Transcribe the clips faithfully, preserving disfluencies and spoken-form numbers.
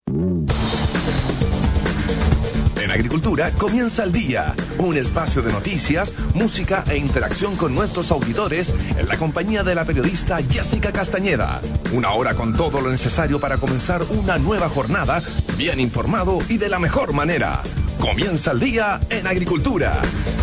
En Agricultura comienza el día, un espacio de noticias, música e interacción con nuestros auditores en la compañía de la periodista Jessica Castañeda. Una hora con todo lo necesario para comenzar una nueva jornada, bien informado y de la mejor manera. Comienza el día en Agricultura.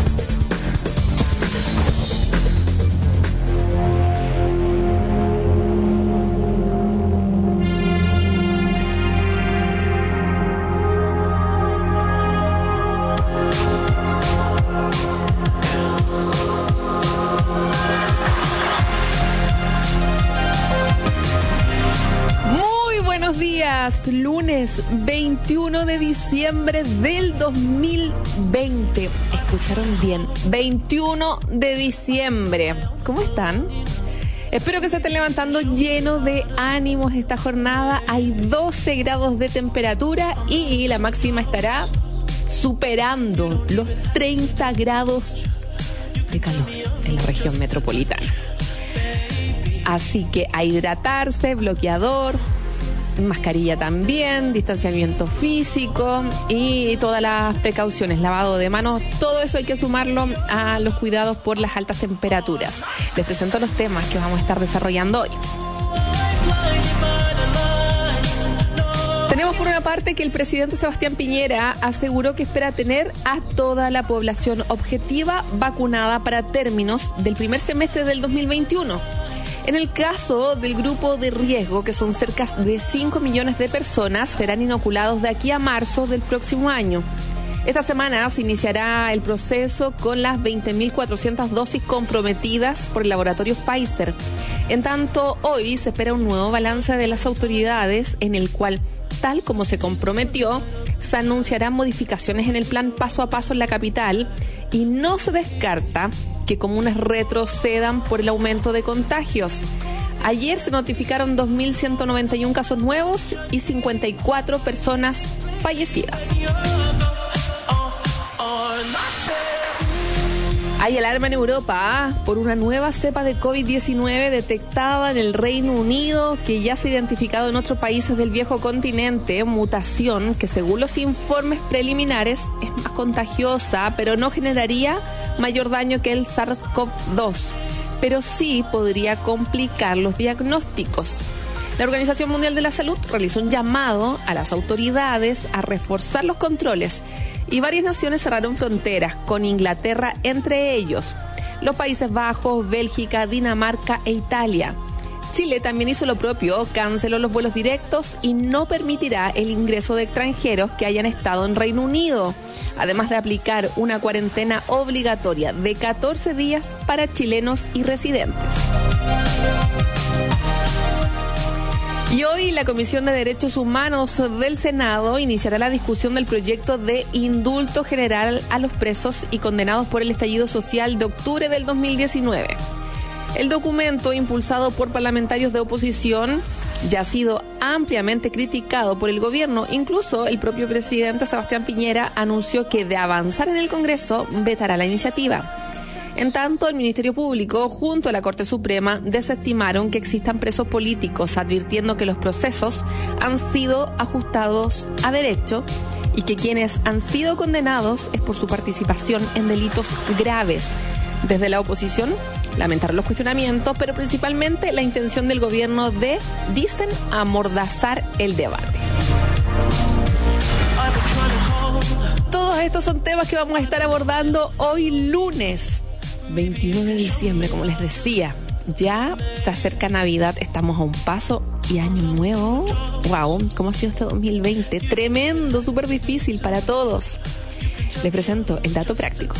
Lunes veintiuno de diciembre del dos mil veinte. Escucharon bien, veintiuno de diciembre. ¿Cómo están? Espero que se estén levantando llenos de ánimos esta jornada. Hay doce grados de temperatura y la máxima estará superando los treinta grados de calor en la región metropolitana. Así que a hidratarse, bloqueador, mascarilla también, distanciamiento físico y todas las precauciones, lavado de manos, todo eso hay que sumarlo a los cuidados por las altas temperaturas. Les presento los temas que vamos a estar desarrollando hoy. Tenemos por una parte que el presidente Sebastián Piñera aseguró que espera tener a toda la población objetiva vacunada para términos del primer semestre del dos mil veintiuno. En el caso del grupo de riesgo, que son cerca de cinco millones de personas, serán inoculados de aquí a marzo del próximo año. Esta semana se iniciará el proceso con las veinte mil cuatrocientas dosis comprometidas por el laboratorio Pfizer. En tanto, hoy se espera un nuevo balance de las autoridades en el cual, tal como se comprometió, se anunciarán modificaciones en el plan paso a paso en la capital y no se descarta que comunas retrocedan por el aumento de contagios. Ayer se notificaron dos mil ciento noventa y uno casos nuevos y cincuenta y cuatro personas fallecidas. Hay alarma en Europa ¿eh? por una nueva cepa de COVID diecinueve detectada en el Reino Unido, que ya se ha identificado en otros países del viejo continente, mutación que según los informes preliminares es más contagiosa, pero no generaría mayor daño que el SARS-CoV dos, pero sí podría complicar los diagnósticos. La Organización Mundial de la Salud realizó un llamado a las autoridades a reforzar los controles y varias naciones cerraron fronteras, con Inglaterra entre ellos, los Países Bajos, Bélgica, Dinamarca e Italia. Chile también hizo lo propio, canceló los vuelos directos y no permitirá el ingreso de extranjeros que hayan estado en Reino Unido, además de aplicar una cuarentena obligatoria de catorce días para chilenos y residentes. Y hoy la Comisión de Derechos Humanos del Senado iniciará la discusión del proyecto de indulto general a los presos y condenados por el estallido social de octubre del dos mil diecinueve. El documento, impulsado por parlamentarios de oposición, ya ha sido ampliamente criticado por el gobierno. Incluso el propio presidente Sebastián Piñera anunció que, de avanzar en el Congreso, vetará la iniciativa. En tanto, el Ministerio Público, junto a la Corte Suprema, desestimaron que existan presos políticos, advirtiendo que los procesos han sido ajustados a derecho y que quienes han sido condenados es por su participación en delitos graves. Desde la oposición lamentaron los cuestionamientos, pero principalmente la intención del gobierno de, dicen, amordazar el debate. Todos estos son temas que vamos a estar abordando hoy lunes veintiuno de diciembre, como les decía. Ya se acerca Navidad, estamos a un paso, y Año Nuevo. Wow, ¿cómo ha sido este dos mil veinte? Tremendo, súper difícil para todos. Les presento el dato práctico.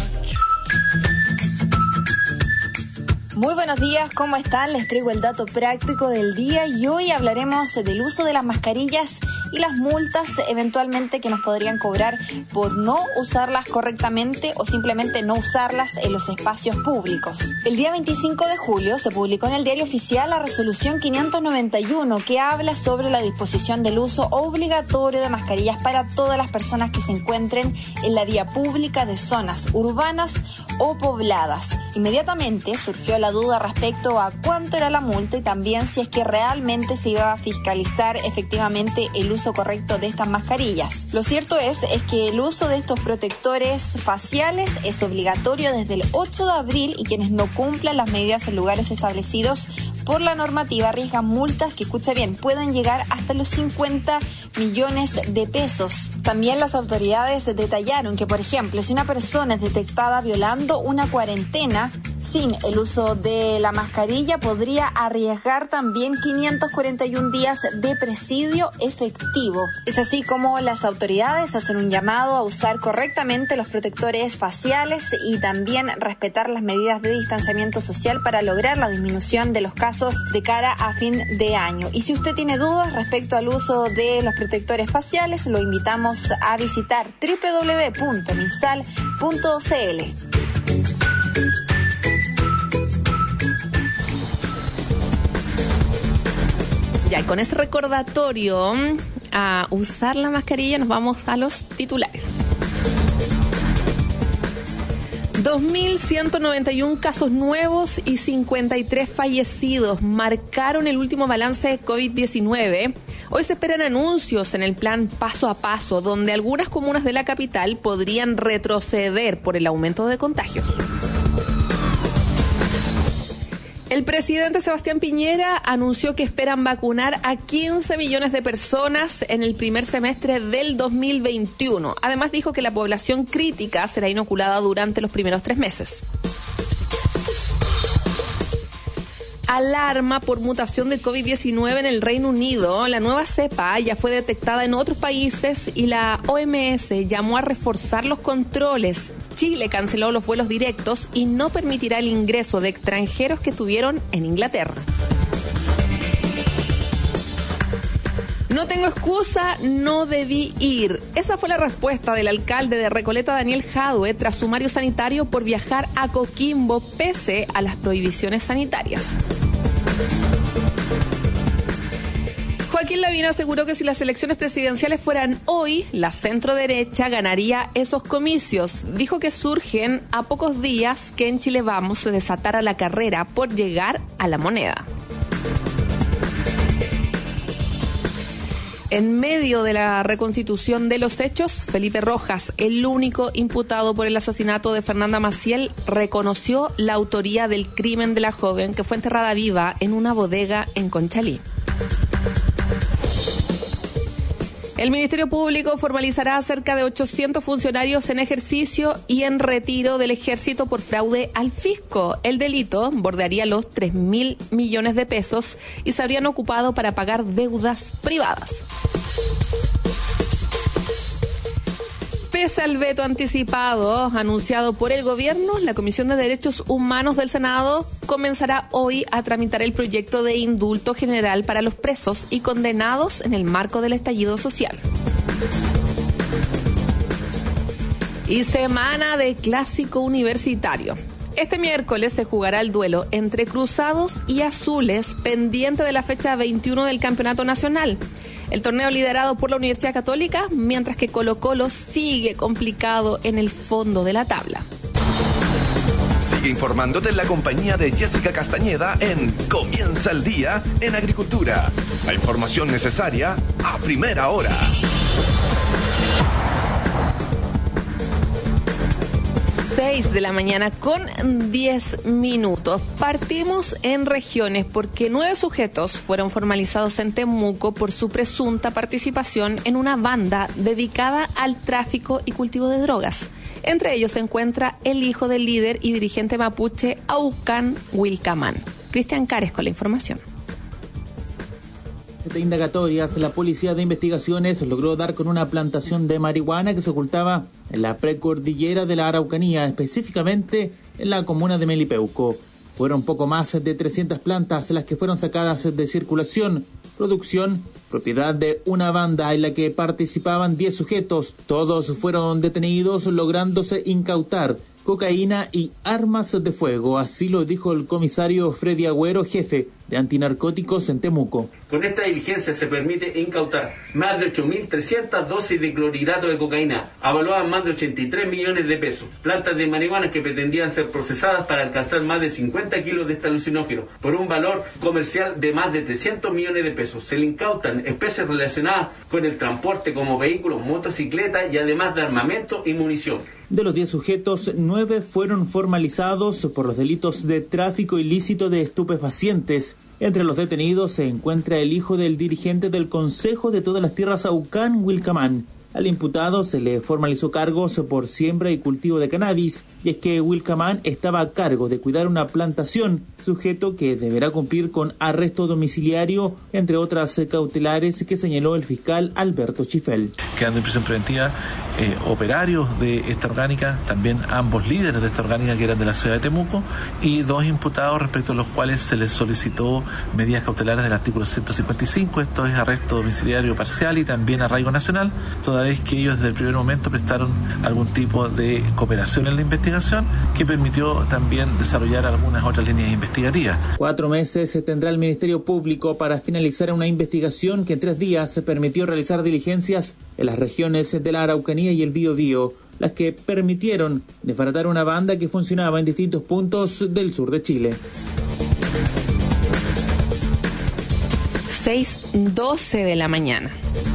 Muy buenos días, ¿cómo están? Les traigo el dato práctico del día y hoy hablaremos del uso de las mascarillas y las multas eventualmente que nos podrían cobrar por no usarlas correctamente o simplemente no usarlas en los espacios públicos. El día veinticinco de julio se publicó en el Diario Oficial la resolución quinientos noventa y uno que habla sobre la disposición del uso obligatorio de mascarillas para todas las personas que se encuentren en la vía pública de zonas urbanas o pobladas. Inmediatamente surgió la duda respecto a cuánto era la multa y también si es que realmente se iba a fiscalizar efectivamente el uso correcto de estas mascarillas. Lo cierto es, es que el uso de estos protectores faciales es obligatorio desde el ocho de abril y quienes no cumplan las medidas en lugares establecidos por la normativa arriesgan multas que, escucha bien, pueden llegar hasta los cincuenta millones de pesos. También las autoridades detallaron que, por ejemplo, si una persona es detectada violando una cuarentena sin el uso de la mascarilla, podría arriesgar también quinientos cuarenta y uno días de presidio efectivo. Es así como las autoridades hacen un llamado a usar correctamente los protectores faciales y también respetar las medidas de distanciamiento social para lograr la disminución de los casos de cara a fin de año. Y si usted tiene dudas respecto al uso de los protectores faciales, lo invitamos a visitar doble u doble u doble u punto minsal punto c l. Ya, y con ese recordatorio a usar la mascarilla nos vamos a los titulares. dos mil ciento noventa y uno casos nuevos y cincuenta y tres fallecidos marcaron el último balance de COVID diecinueve. Hoy se esperan anuncios en el plan paso a paso, donde algunas comunas de la capital podrían retroceder por el aumento de contagios. El presidente Sebastián Piñera anunció que esperan vacunar a quince millones de personas en el primer semestre del dos mil veintiuno. Además dijo que la población crítica será inoculada durante los primeros tres meses. Alarma por mutación de COVID diecinueve en el Reino Unido. La nueva cepa ya fue detectada en otros países y la O M S llamó a reforzar los controles. Chile canceló los vuelos directos y no permitirá el ingreso de extranjeros que estuvieron en Inglaterra. No tengo excusa, no debí ir. Esa fue la respuesta del alcalde de Recoleta, Daniel Jadue, tras sumario sanitario por viajar a Coquimbo pese a las prohibiciones sanitarias. Joaquín Lavín aseguró que si las elecciones presidenciales fueran hoy, la centroderecha ganaría esos comicios. Dijo que surgen a pocos días que en Chile Vamos se desatara la carrera por llegar a la moneda. En medio de la reconstitución de los hechos, Felipe Rojas, el único imputado por el asesinato de Fernanda Maciel, reconoció la autoría del crimen de la joven que fue enterrada viva en una bodega en Conchalí. El Ministerio Público formalizará a cerca de ochocientos funcionarios en ejercicio y en retiro del ejército por fraude al fisco. El delito bordearía los tres mil millones de pesos y se habrían ocupado para pagar deudas privadas. Pese al veto anticipado anunciado por el gobierno, la Comisión de Derechos Humanos del Senado comenzará hoy a tramitar el proyecto de indulto general para los presos y condenados en el marco del estallido social. Y semana de clásico universitario. Este miércoles se jugará el duelo entre Cruzados y Azules, pendiente de la fecha veintiuno del Campeonato Nacional. El torneo liderado por la Universidad Católica, mientras que Colo-Colo sigue complicado en el fondo de la tabla. Sigue informándote en la compañía de Jessica Castañeda en Comienza el Día en Agricultura. La información necesaria a primera hora. seis de la mañana con diez minutos. Partimos en regiones porque nueve sujetos fueron formalizados en Temuco por su presunta participación en una banda dedicada al tráfico y cultivo de drogas. Entre ellos se encuentra el hijo del líder y dirigente mapuche Aucán Wilcamán. Cristian Cares con la información. De indagatorias, la Policía de Investigaciones logró dar con una plantación de marihuana que se ocultaba en la precordillera de la Araucanía, específicamente en la comuna de Melipeuco. Fueron poco más de trescientas plantas las que fueron sacadas de circulación, producción, propiedad de una banda en la que participaban diez sujetos. Todos fueron detenidos, lográndose incautar cocaína y armas de fuego. Así lo dijo el comisario Freddy Agüero, jefe de antinarcóticos en Temuco. Con esta diligencia se permite incautar más de ocho mil trescientas dosis de clorhidrato de cocaína, avaluadas más de ochenta y tres millones de pesos, plantas de marihuana que pretendían ser procesadas para alcanzar más de cincuenta kilos de este alucinógeno, por un valor comercial de más de trescientos millones de pesos. Se le incautan especies relacionadas con el transporte como vehículos, motocicletas y además de armamento y munición. De los diez sujetos, nueve fueron formalizados por los delitos de tráfico ilícito de estupefacientes. Entre los detenidos se encuentra el hijo del dirigente del Consejo de Todas las Tierras Aucán, Wilcamán. Al imputado se le formalizó cargos por siembra y cultivo de cannabis, y es que Wilcamán estaba a cargo de cuidar una plantación, sujeto que deberá cumplir con arresto domiciliario, entre otras cautelares que señaló el fiscal Alberto Chifel. Quedando en prisión preventiva eh, operarios de esta orgánica, también ambos líderes de esta orgánica que eran de la ciudad de Temuco, y dos imputados respecto a los cuales se les solicitó medidas cautelares del artículo ciento cincuenta y cinco, esto es arresto domiciliario parcial y también arraigo nacional, toda vez que ellos desde el primer momento prestaron algún tipo de cooperación en la investigación que permitió también desarrollar algunas otras líneas investigativas. Cuatro meses se tendrá el Ministerio Público para finalizar una investigación que en tres días se permitió realizar diligencias en las regiones de la Araucanía y el Biobío, las que permitieron desbaratar una banda que funcionaba en distintos puntos del sur de Chile. seis doce de la mañana.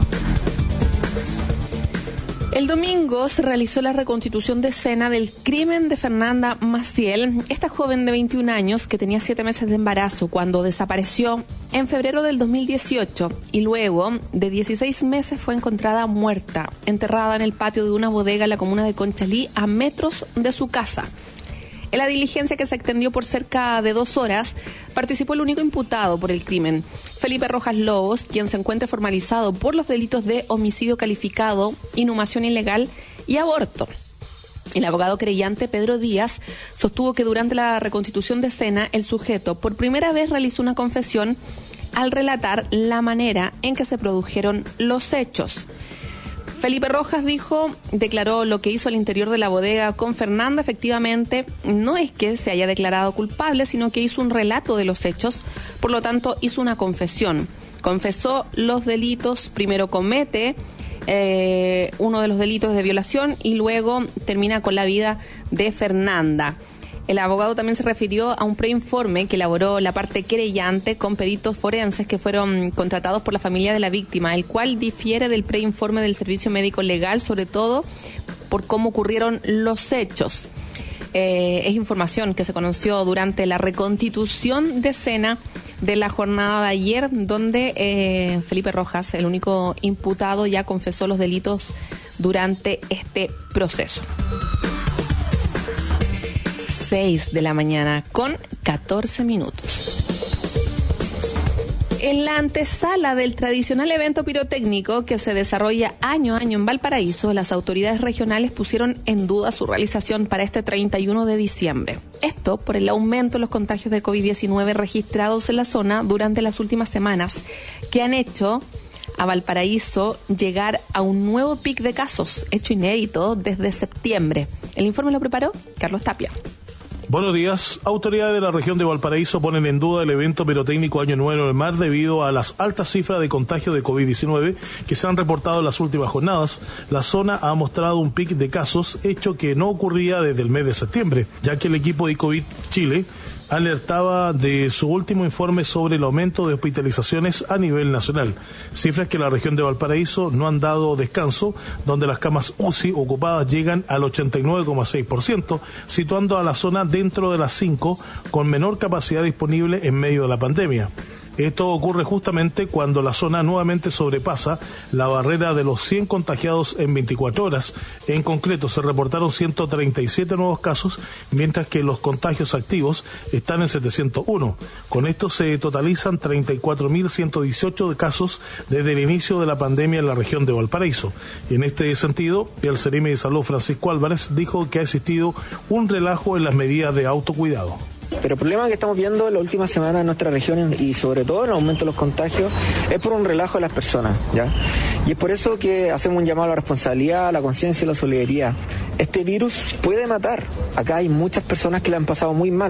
El domingo se realizó la reconstitución de escena del crimen de Fernanda Maciel, esta joven de veintiún años que tenía siete meses de embarazo cuando desapareció en febrero del dos mil dieciocho y luego de dieciséis meses fue encontrada muerta, enterrada en el patio de una bodega en la comuna de Conchalí, a metros de su casa. En la diligencia, que se extendió por cerca de dos horas, participó el único imputado por el crimen, Felipe Rojas Lobos, quien se encuentra formalizado por los delitos de homicidio calificado, inhumación ilegal y aborto. El abogado creyente Pedro Díaz sostuvo que durante la reconstitución de escena el sujeto por primera vez realizó una confesión al relatar la manera en que se produjeron los hechos. Felipe Rojas dijo, declaró lo que hizo al interior de la bodega con Fernanda. Efectivamente, no es que se haya declarado culpable, sino que hizo un relato de los hechos, por lo tanto hizo una confesión. Confesó los delitos, primero comete eh, uno de los delitos de violación y luego termina con la vida de Fernanda. El abogado también se refirió a un preinforme que elaboró la parte querellante con peritos forenses que fueron contratados por la familia de la víctima, el cual difiere del preinforme del Servicio Médico Legal, sobre todo por cómo ocurrieron los hechos. Eh, es información que se conoció durante la reconstitución de escena de la jornada de ayer, donde eh, Felipe Rojas, el único imputado, ya confesó los delitos durante este proceso. seis de la mañana con catorce minutos. En la antesala del tradicional evento pirotécnico que se desarrolla año a año en Valparaíso, las autoridades regionales pusieron en duda su realización para este treinta y uno de diciembre. Esto por el aumento de los contagios de covid diecinueve registrados en la zona durante las últimas semanas, que han hecho a Valparaíso llegar a un nuevo pic de casos, hecho inédito desde septiembre. El informe lo preparó Carlos Tapia. Buenos días. Autoridades de la región de Valparaíso ponen en duda el evento pirotécnico Año Nuevo en el Mar debido a las altas cifras de contagio de covid diecinueve que se han reportado en las últimas jornadas. La zona ha mostrado un pic de casos, hecho que no ocurría desde el mes de septiembre, ya que el equipo de COVID Chile alertaba de su último informe sobre el aumento de hospitalizaciones a nivel nacional. Cifras que la región de Valparaíso no han dado descanso, donde las camas U C I ocupadas llegan al ochenta y nueve coma seis por ciento, situando a la zona dentro de las cinco con menor capacidad disponible en medio de la pandemia. Esto ocurre justamente cuando la zona nuevamente sobrepasa la barrera de los cien contagiados en veinticuatro horas. En concreto, se reportaron ciento treinta y siete nuevos casos, mientras que los contagios activos están en setecientos uno. Con esto se totalizan treinta y cuatro mil ciento dieciocho casos desde el inicio de la pandemia en la región de Valparaíso. En este sentido, el Seremi de Salud, Francisco Álvarez, dijo que ha existido un relajo en las medidas de autocuidado. Pero el problema que estamos viendo en la última semana en nuestra región y sobre todo el aumento de los contagios es por un relajo de las personas, ¿ya? Y es por eso que hacemos un llamado a la responsabilidad, a la conciencia y a la solidaridad. Este virus puede matar. Acá hay muchas personas que le han pasado muy mal.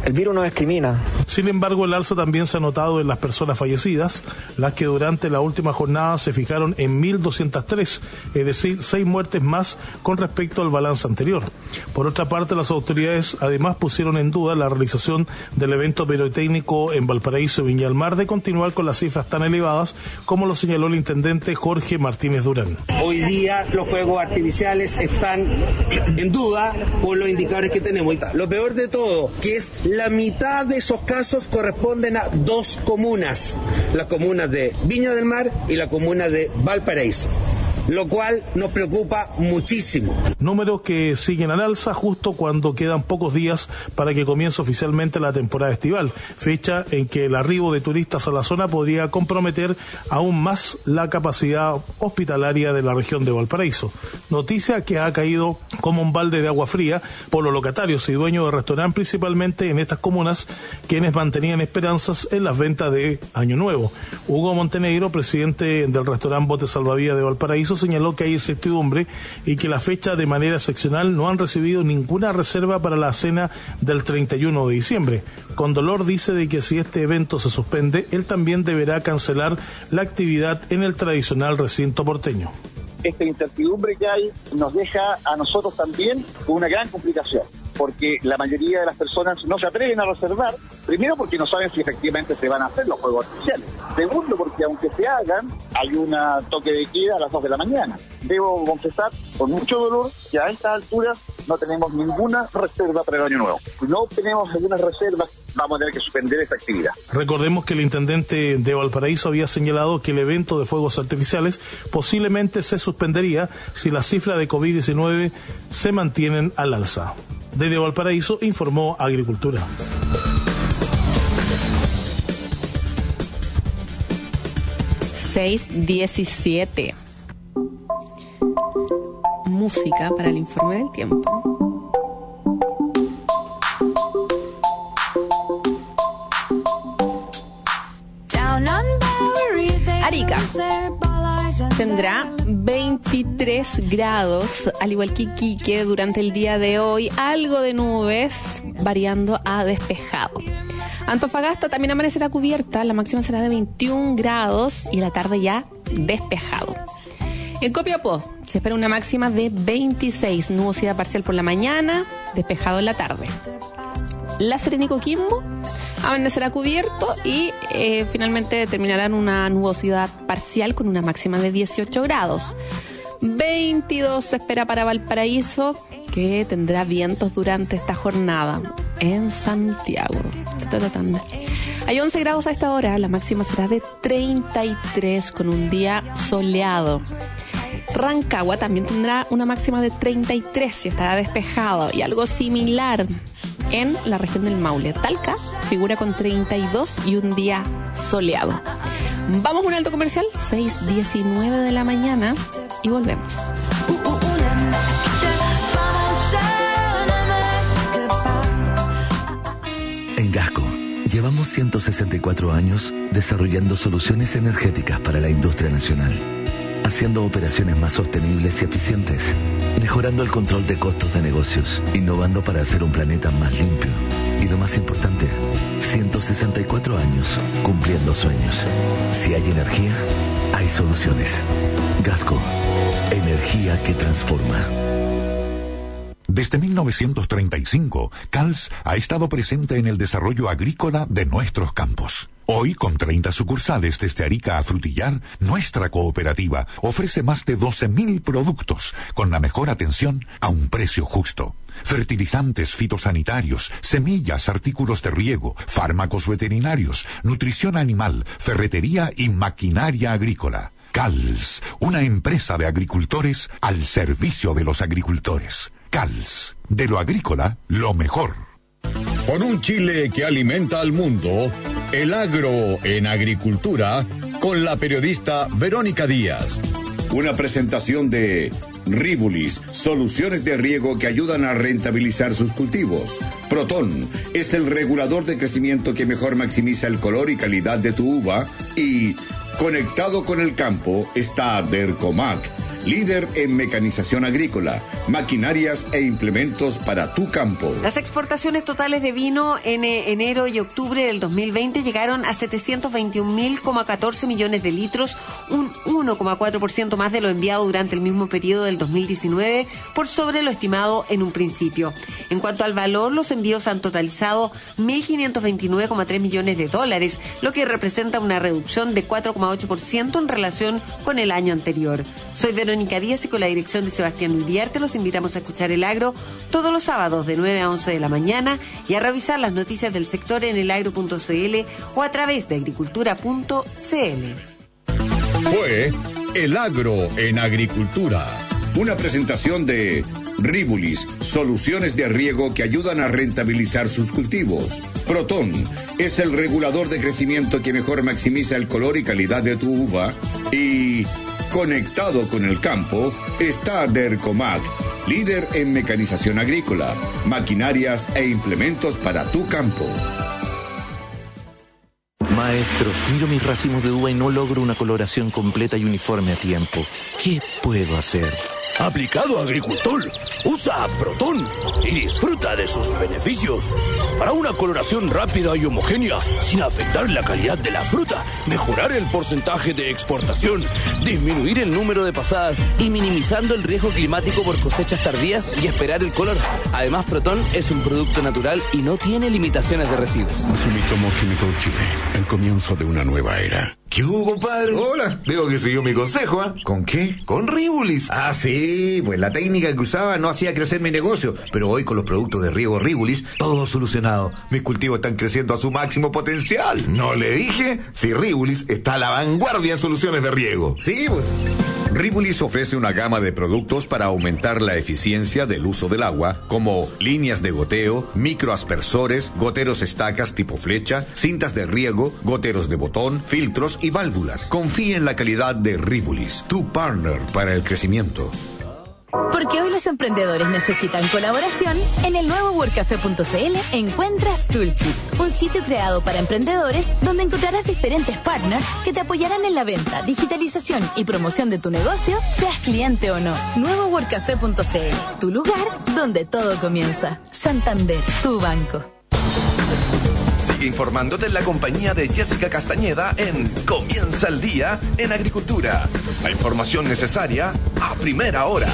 El virus no discrimina. Sin embargo, el alza también se ha notado en las personas fallecidas, las que durante la última jornada se fijaron en mil doscientos tres, es decir, seis muertes más con respecto al balance anterior. Por otra parte, las autoridades además pusieron en duda la realización del evento pirotécnico en Valparaíso y Viña del Mar de continuar con las cifras tan elevadas como lo señaló el intendente Jorge Martínez Durán. Hoy día los fuegos artificiales están en duda por los indicadores que tenemos. Lo peor de todo, que es la mitad de esos casos corresponden a dos comunas, las comunas de Viña del Mar y la comuna de Valparaíso, lo cual nos preocupa muchísimo. Números que siguen al alza justo cuando quedan pocos días para que comience oficialmente la temporada estival, fecha en que el arribo de turistas a la zona podría comprometer aún más la capacidad hospitalaria de la región de Valparaíso. Noticia que ha caído como un balde de agua fría por los locatarios y dueños de restaurantes, principalmente en estas comunas, quienes mantenían esperanzas en las ventas de Año Nuevo. Hugo Montenegro, presidente del restaurante Bote Salvavidas de Valparaíso, señaló que hay incertidumbre y que la fecha de manera excepcional no han recibido ninguna reserva para la cena del treinta y uno de diciembre. Con dolor dice de que si este evento se suspende, él también deberá cancelar la actividad en el tradicional recinto porteño. Esta incertidumbre que hay nos deja a nosotros también con una gran complicación, porque la mayoría de las personas no se atreven a reservar, primero porque no saben si efectivamente se van a hacer los fuegos artificiales, segundo porque aunque se hagan, hay un toque de queda a las dos de la mañana. Debo confesar con mucho dolor que a estas alturas no tenemos ninguna reserva para el Año Nuevo. Si no tenemos algunas reservas, vamos a tener que suspender esta actividad. Recordemos que el intendente de Valparaíso había señalado que el evento de fuegos artificiales posiblemente se suspendería si las cifras de covid diecinueve se mantienen al alza. Desde Valparaíso informó Agricultura. seis diecisiete. Música para el informe del tiempo. Arica tendrá veintitrés grados, al igual que Iquique, durante el día de hoy, algo de nubes, variando a despejado. Antofagasta también amanecerá cubierta, la máxima será de veintiún grados y la tarde ya despejado. En Copiapó se espera una máxima de veintiséis, nubosidad parcial por la mañana, despejado en la tarde. La Serena y Coquimbo amanecerá cubierto y eh, finalmente terminará en una nubosidad parcial con una máxima de dieciocho grados. veintidós se espera para Valparaíso, que tendrá vientos durante esta jornada. En Santiago hay once grados a esta hora, la máxima será de treinta y tres con un día soleado. Rancagua también tendrá una máxima de treinta y tres y estará despejado, y algo similar en la región del Maule. Talca figura con treinta y dos y un día soleado. Vamos a un alto comercial, seis diecinueve de la mañana, y volvemos. En Gasco llevamos ciento sesenta y cuatro años desarrollando soluciones energéticas para la industria nacional, haciendo operaciones más sostenibles y eficientes, mejorando el control de costos de negocios, innovando para hacer un planeta más limpio. Y lo más importante, ciento sesenta y cuatro años cumpliendo sueños. Si hay energía, hay soluciones. Gasco, energía que transforma. Desde mil novecientos treinta y cinco, C A L S ha estado presente en el desarrollo agrícola de nuestros campos. Hoy, con treinta sucursales desde Arica a Frutillar, nuestra cooperativa ofrece más de doce mil productos con la mejor atención a un precio justo. Fertilizantes fitosanitarios, semillas, artículos de riego, fármacos veterinarios, nutrición animal, ferretería y maquinaria agrícola. C A L S, una empresa de agricultores al servicio de los agricultores. C A L S, de lo agrícola, lo mejor. Con un Chile que alimenta al mundo, el agro en agricultura, con la periodista Verónica Díaz. Una presentación de Rivulis, soluciones de riego que ayudan a rentabilizar sus cultivos. Proton es el regulador de crecimiento que mejor maximiza el color y calidad de tu uva. Y conectado con el campo está Dercomac, líder en mecanización agrícola, maquinarias e implementos para tu campo. Las exportaciones totales de vino en enero y octubre del dos mil veinte llegaron a setecientos veintiún mil coma catorce millones de litros, un uno coma cuatro por ciento más de lo enviado durante el mismo periodo del dos mil diecinueve, por sobre lo estimado en un principio. En cuanto al valor, los envíos han totalizado mil quinientos veintinueve coma tres millones de dólares, lo que representa una reducción de cuatro coma ocho por ciento en relación con el año anterior. Soy Verónica Díaz y con la dirección de Sebastián Uriarte los invitamos a escuchar El Agro todos los sábados de nueve a once de la mañana y a revisar las noticias del sector en elagro punto c l o a través de agricultura punto c l. Fue El Agro en Agricultura, una presentación de Rivulis, soluciones de riego que ayudan a rentabilizar sus cultivos. Proton es el regulador de crecimiento que mejor maximiza el color y calidad de tu uva. Y conectado con el campo está Dercomac, líder en mecanización agrícola, maquinarias e implementos para tu campo. Maestro, miro mis racimos de uva y no logro una coloración completa y uniforme a tiempo. ¿Qué puedo hacer? Aplicado agricultor, usa Proton y disfruta de sus beneficios. Para una coloración rápida y homogénea, sin afectar la calidad de la fruta, mejorar el porcentaje de exportación, disminuir el número de pasadas y minimizando el riesgo climático por cosechas tardías y esperar el color. Además, Proton es un producto natural y no tiene limitaciones de residuos. Sumitomo Chemical Chile, el comienzo de una nueva era. ¿Qué hubo, compadre? Hola. Veo que siguió mi consejo, ¿ah? ¿eh? ¿Con qué? Con Rivulis. Ah, sí, pues la técnica que usaba no hacía crecer mi negocio, pero hoy con los productos de riego Rivulis, todo solucionado. Mis cultivos están creciendo a su máximo potencial. ¿No le dije? Si Rivulis está a la vanguardia en soluciones de riego. Sí, pues. Rivulis ofrece una gama de productos para aumentar la eficiencia del uso del agua, como líneas de goteo, microaspersores, goteros estacas tipo flecha, cintas de riego, goteros de botón, filtros y válvulas. Confíe en la calidad de Rivulis, tu partner para el crecimiento. Porque hoy los emprendedores necesitan colaboración, en el nuevo workcafé punto c l encuentras Toolkit, un sitio creado para emprendedores donde encontrarás diferentes partners que te apoyarán en la venta, digitalización y promoción de tu negocio, seas cliente o no. Nuevo workcafé punto c l, tu lugar donde todo comienza. Santander, tu banco. Sigue informándote en la compañía de Jessica Castañeda en Comienza el Día en Agricultura. La información necesaria a primera hora.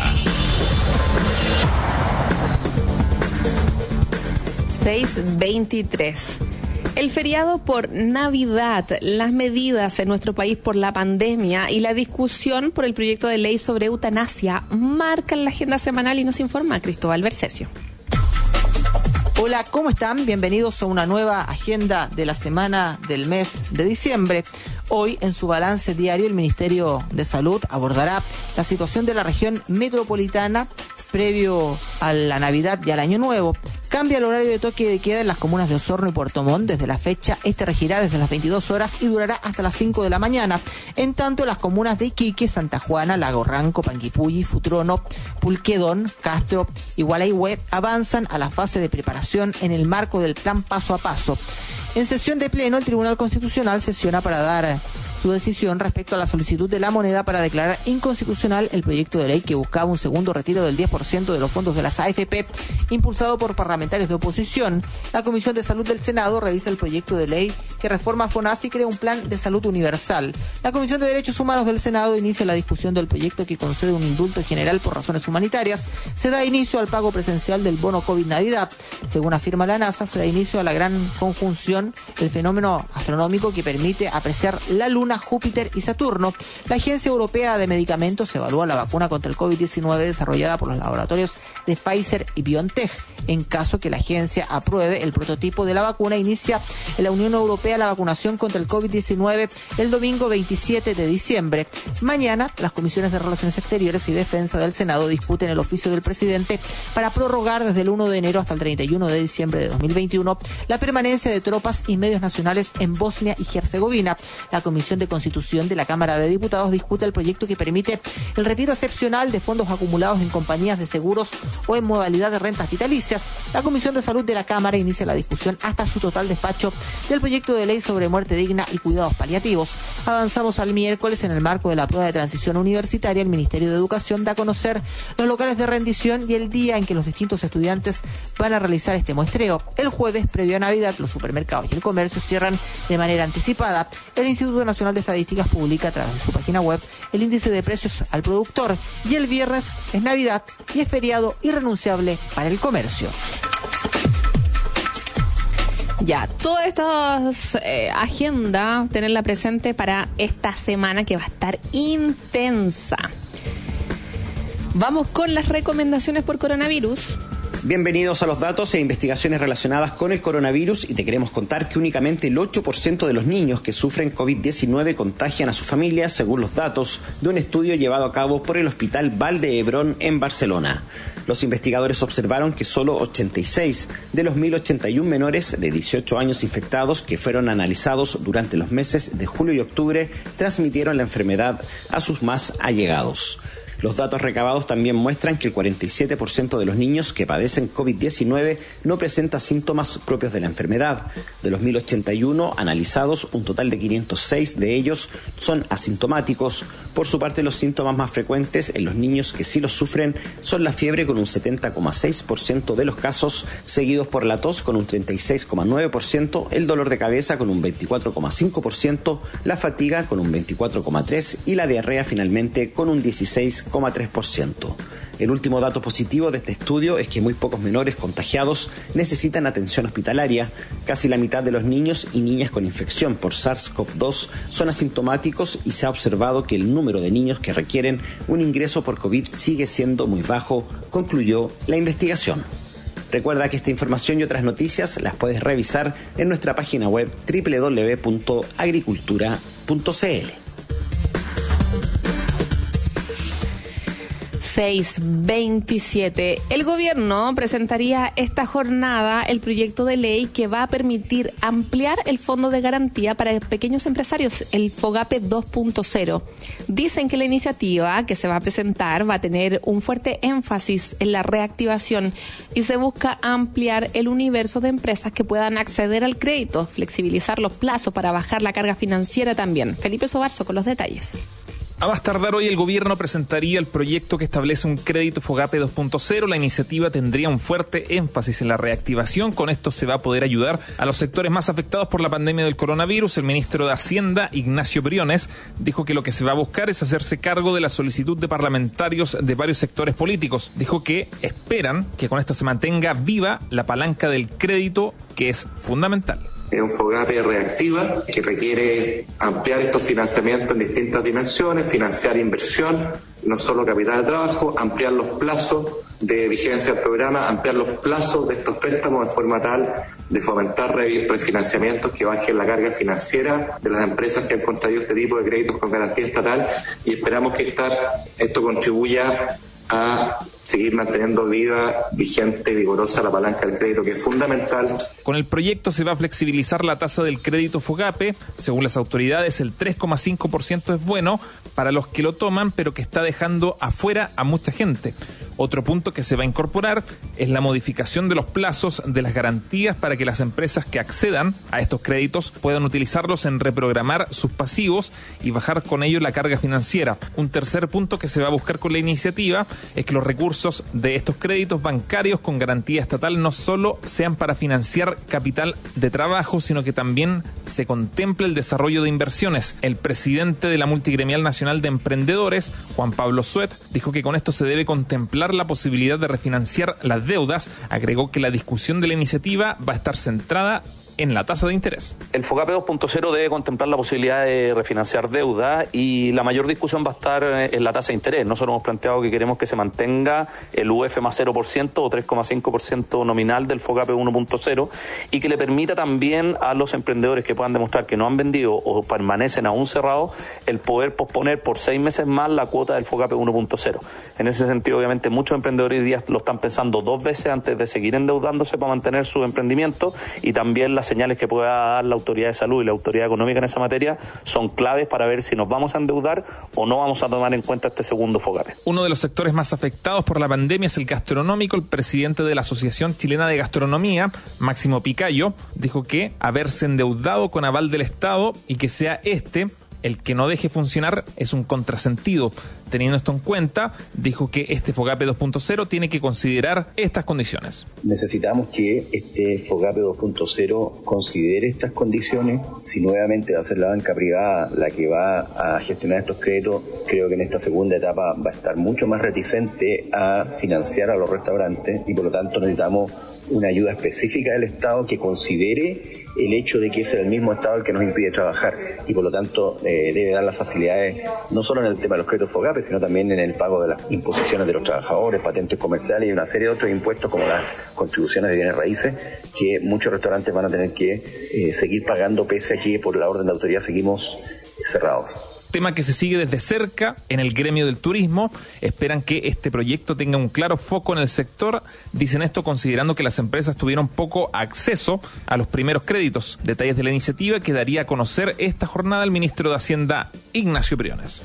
seis veintitrés. El feriado por Navidad, las medidas en nuestro país por la pandemia y la discusión por el proyecto de ley sobre eutanasia marcan la agenda semanal y nos informa Cristóbal Bercesio. Hola, ¿cómo están? Bienvenidos a una nueva agenda de la semana del mes de diciembre. Hoy, en su balance diario, el Ministerio de Salud abordará la situación de la región metropolitana previo a la Navidad y al Año Nuevo. Cambia el horario de toque de queda en las comunas de Osorno y Puerto Montt. Desde la fecha, este regirá desde las veintidós horas y durará hasta las cinco de la mañana. En tanto, las comunas de Iquique, Santa Juana, Lago Ranco, Panguipulli, Futrono, Pulquedón, Castro y Gualeguay avanzan a la fase de preparación en el marco del plan paso a paso. En sesión de pleno, el Tribunal Constitucional sesiona para dar su decisión respecto a la solicitud de La Moneda para declarar inconstitucional el proyecto de ley que buscaba un segundo retiro del diez por ciento de los fondos de las A F P, impulsado por parlamentarios de oposición. La Comisión de Salud del Senado revisa el proyecto de ley que reforma FONASA y crea un plan de salud universal. La Comisión de Derechos Humanos del Senado inicia la discusión del proyecto que concede un indulto general por razones humanitarias. Se da inicio al pago presencial del bono COVID Navidad. Según afirma la NASA, se da inicio a la gran conjunción, el fenómeno astronómico que permite apreciar la Luna, Júpiter y Saturno. La Agencia Europea de Medicamentos evalúa la vacuna contra el COVID diecinueve desarrollada por los laboratorios de Pfizer y BioNTech. En caso que la agencia apruebe el prototipo de la vacuna, inicia en la Unión Europea la vacunación contra el COVID diecinueve el domingo veintisiete de diciembre. Mañana, las comisiones de Relaciones Exteriores y Defensa del Senado discuten el oficio del presidente para prorrogar desde el uno de enero hasta el treinta y uno de diciembre de dos mil veintiuno la permanencia de tropas y medios nacionales en Bosnia y Herzegovina. La Comisión Comisión de Constitución de la Cámara de Diputados discute el proyecto que permite el retiro excepcional de fondos acumulados en compañías de seguros o en modalidad de rentas vitalicias. La Comisión de Salud de la Cámara inicia la discusión hasta su total despacho del proyecto de ley sobre muerte digna y cuidados paliativos. Avanzamos al miércoles. En el marco de la prueba de transición universitaria, el Ministerio de Educación da a conocer los locales de rendición y el día en que los distintos estudiantes van a realizar este muestreo. El jueves, previo a Navidad, los supermercados y el comercio cierran de manera anticipada. El Instituto Nacional de Estadísticas publica a través de su página web el índice de precios al productor, y el viernes es Navidad y es feriado irrenunciable para el comercio. Ya, toda esta eh, agenda, tenerla presente para esta semana que va a estar intensa. Vamos con las recomendaciones por coronavirus. Bienvenidos a los datos e investigaciones relacionadas con el coronavirus, y te queremos contar que únicamente el ocho por ciento de los niños que sufren COVID diecinueve contagian a su familia, según los datos de un estudio llevado a cabo por el Hospital Vall d'Hebron en Barcelona. Los investigadores observaron que solo ochenta y seis de los mil ochenta y uno menores de dieciocho años infectados que fueron analizados durante los meses de julio y octubre transmitieron la enfermedad a sus más allegados. Los datos recabados también muestran que el cuarenta y siete por ciento de los niños que padecen COVID diecinueve no presenta síntomas propios de la enfermedad. De los mil ochenta y uno analizados, un total de quinientos seis de ellos son asintomáticos. Por su parte, los síntomas más frecuentes en los niños que sí los sufren son la fiebre con un setenta coma seis por ciento de los casos, seguidos por la tos con un treinta y seis coma nueve por ciento, el dolor de cabeza con un veinticuatro coma cinco por ciento, la fatiga con un veinticuatro coma tres por ciento y la diarrea finalmente con un dieciséis coma tres por ciento. El último dato positivo de este estudio es que muy pocos menores contagiados necesitan atención hospitalaria. Casi la mitad de los niños y niñas con infección por SARS-CoV dos son asintomáticos, y se ha observado que el número de niños que requieren un ingreso por COVID sigue siendo muy bajo, concluyó la investigación. Recuerda que esta información y otras noticias las puedes revisar en nuestra página web doble u doble u doble u punto agricultura punto c l. seis veintisiete. El gobierno presentaría esta jornada el proyecto de ley que va a permitir ampliar el fondo de garantía para pequeños empresarios, el FOGAPE dos punto cero. Dicen que la iniciativa que se va a presentar va a tener un fuerte énfasis en la reactivación y se busca ampliar el universo de empresas que puedan acceder al crédito, flexibilizar los plazos para bajar la carga financiera también. Felipe Sobarzo con los detalles. A más tardar hoy, el gobierno presentaría el proyecto que establece un crédito FOGAPE dos punto cero. La iniciativa tendría un fuerte énfasis en la reactivación. Con esto se va a poder ayudar a los sectores más afectados por la pandemia del coronavirus. El ministro de Hacienda, Ignacio Briones, dijo que lo que se va a buscar es hacerse cargo de la solicitud de parlamentarios de varios sectores políticos. Dijo que esperan que con esto se mantenga viva la palanca del crédito, que es fundamental. Es un FOGAPE reactiva que requiere ampliar estos financiamientos en distintas dimensiones, financiar inversión, no solo capital de trabajo, ampliar los plazos de vigencia del programa, ampliar los plazos de estos préstamos de forma tal de fomentar refinanciamientos que bajen la carga financiera de las empresas que han contraído este tipo de créditos con garantía estatal, y esperamos que esta, esto contribuya a seguir manteniendo viva, vigente, vigorosa la palanca del crédito, que es fundamental. Con el proyecto se va a flexibilizar la tasa del crédito FOGAPE. Según las autoridades, el tres coma cinco por ciento es bueno para los que lo toman, pero que está dejando afuera a mucha gente. Otro punto que se va a incorporar es la modificación de los plazos de las garantías para que las empresas que accedan a estos créditos puedan utilizarlos en reprogramar sus pasivos y bajar con ello la carga financiera. Un tercer punto que se va a buscar con la iniciativa es que los recursos de estos créditos bancarios con garantía estatal no solo sean para financiar capital de trabajo, sino que también se contemple el desarrollo de inversiones. El presidente de la Multigremial Nacional de Emprendedores, Juan Pablo Suet, dijo que con esto se debe contemplar la posibilidad de refinanciar las deudas. Agregó que la discusión de la iniciativa va a estar centrada en la tasa de interés. El FOGAPE dos punto cero debe contemplar la posibilidad de refinanciar deuda, y la mayor discusión va a estar en la tasa de interés. Nosotros hemos planteado que queremos que se mantenga el U F más cero por ciento o tres coma cinco por ciento nominal del FOGAPE uno punto cero, y que le permita también a los emprendedores que puedan demostrar que no han vendido o permanecen aún cerrados el poder posponer por seis meses más la cuota del FOGAPE uno punto cero. En ese sentido, obviamente, muchos emprendedores hoy día lo están pensando dos veces antes de seguir endeudándose para mantener su emprendimiento, y también las señales que pueda dar la autoridad de salud y la autoridad económica en esa materia son claves para ver si nos vamos a endeudar o no vamos a tomar en cuenta este segundo fogape. Uno de los sectores más afectados por la pandemia es el gastronómico. El presidente de la Asociación Chilena de Gastronomía, Máximo Picayo, dijo que haberse endeudado con aval del Estado y que sea este el que no deje funcionar es un contrasentido. Teniendo esto en cuenta, dijo que este FOGAPE dos punto cero tiene que considerar estas condiciones. Necesitamos que este FOGAPE dos punto cero considere estas condiciones. Si nuevamente va a ser la banca privada la que va a gestionar estos créditos, creo que en esta segunda etapa va a estar mucho más reticente a financiar a los restaurantes y por lo tanto necesitamos una ayuda específica del Estado que considere el hecho de que es el mismo Estado el que nos impide trabajar y por lo tanto eh, debe dar las facilidades no solo en el tema de los créditos FOGAPE, sino también en el pago de las imposiciones de los trabajadores, patentes comerciales y una serie de otros impuestos como las contribuciones de bienes raíces que muchos restaurantes van a tener que eh, seguir pagando pese a que por la orden de autoridad seguimos cerrados. Tema que se sigue desde cerca en el gremio del turismo. Esperan que este proyecto tenga un claro foco en el sector. Dicen esto considerando que las empresas tuvieron poco acceso a los primeros créditos. Detalles de la iniciativa que daría a conocer esta jornada el ministro de Hacienda, Ignacio Briones.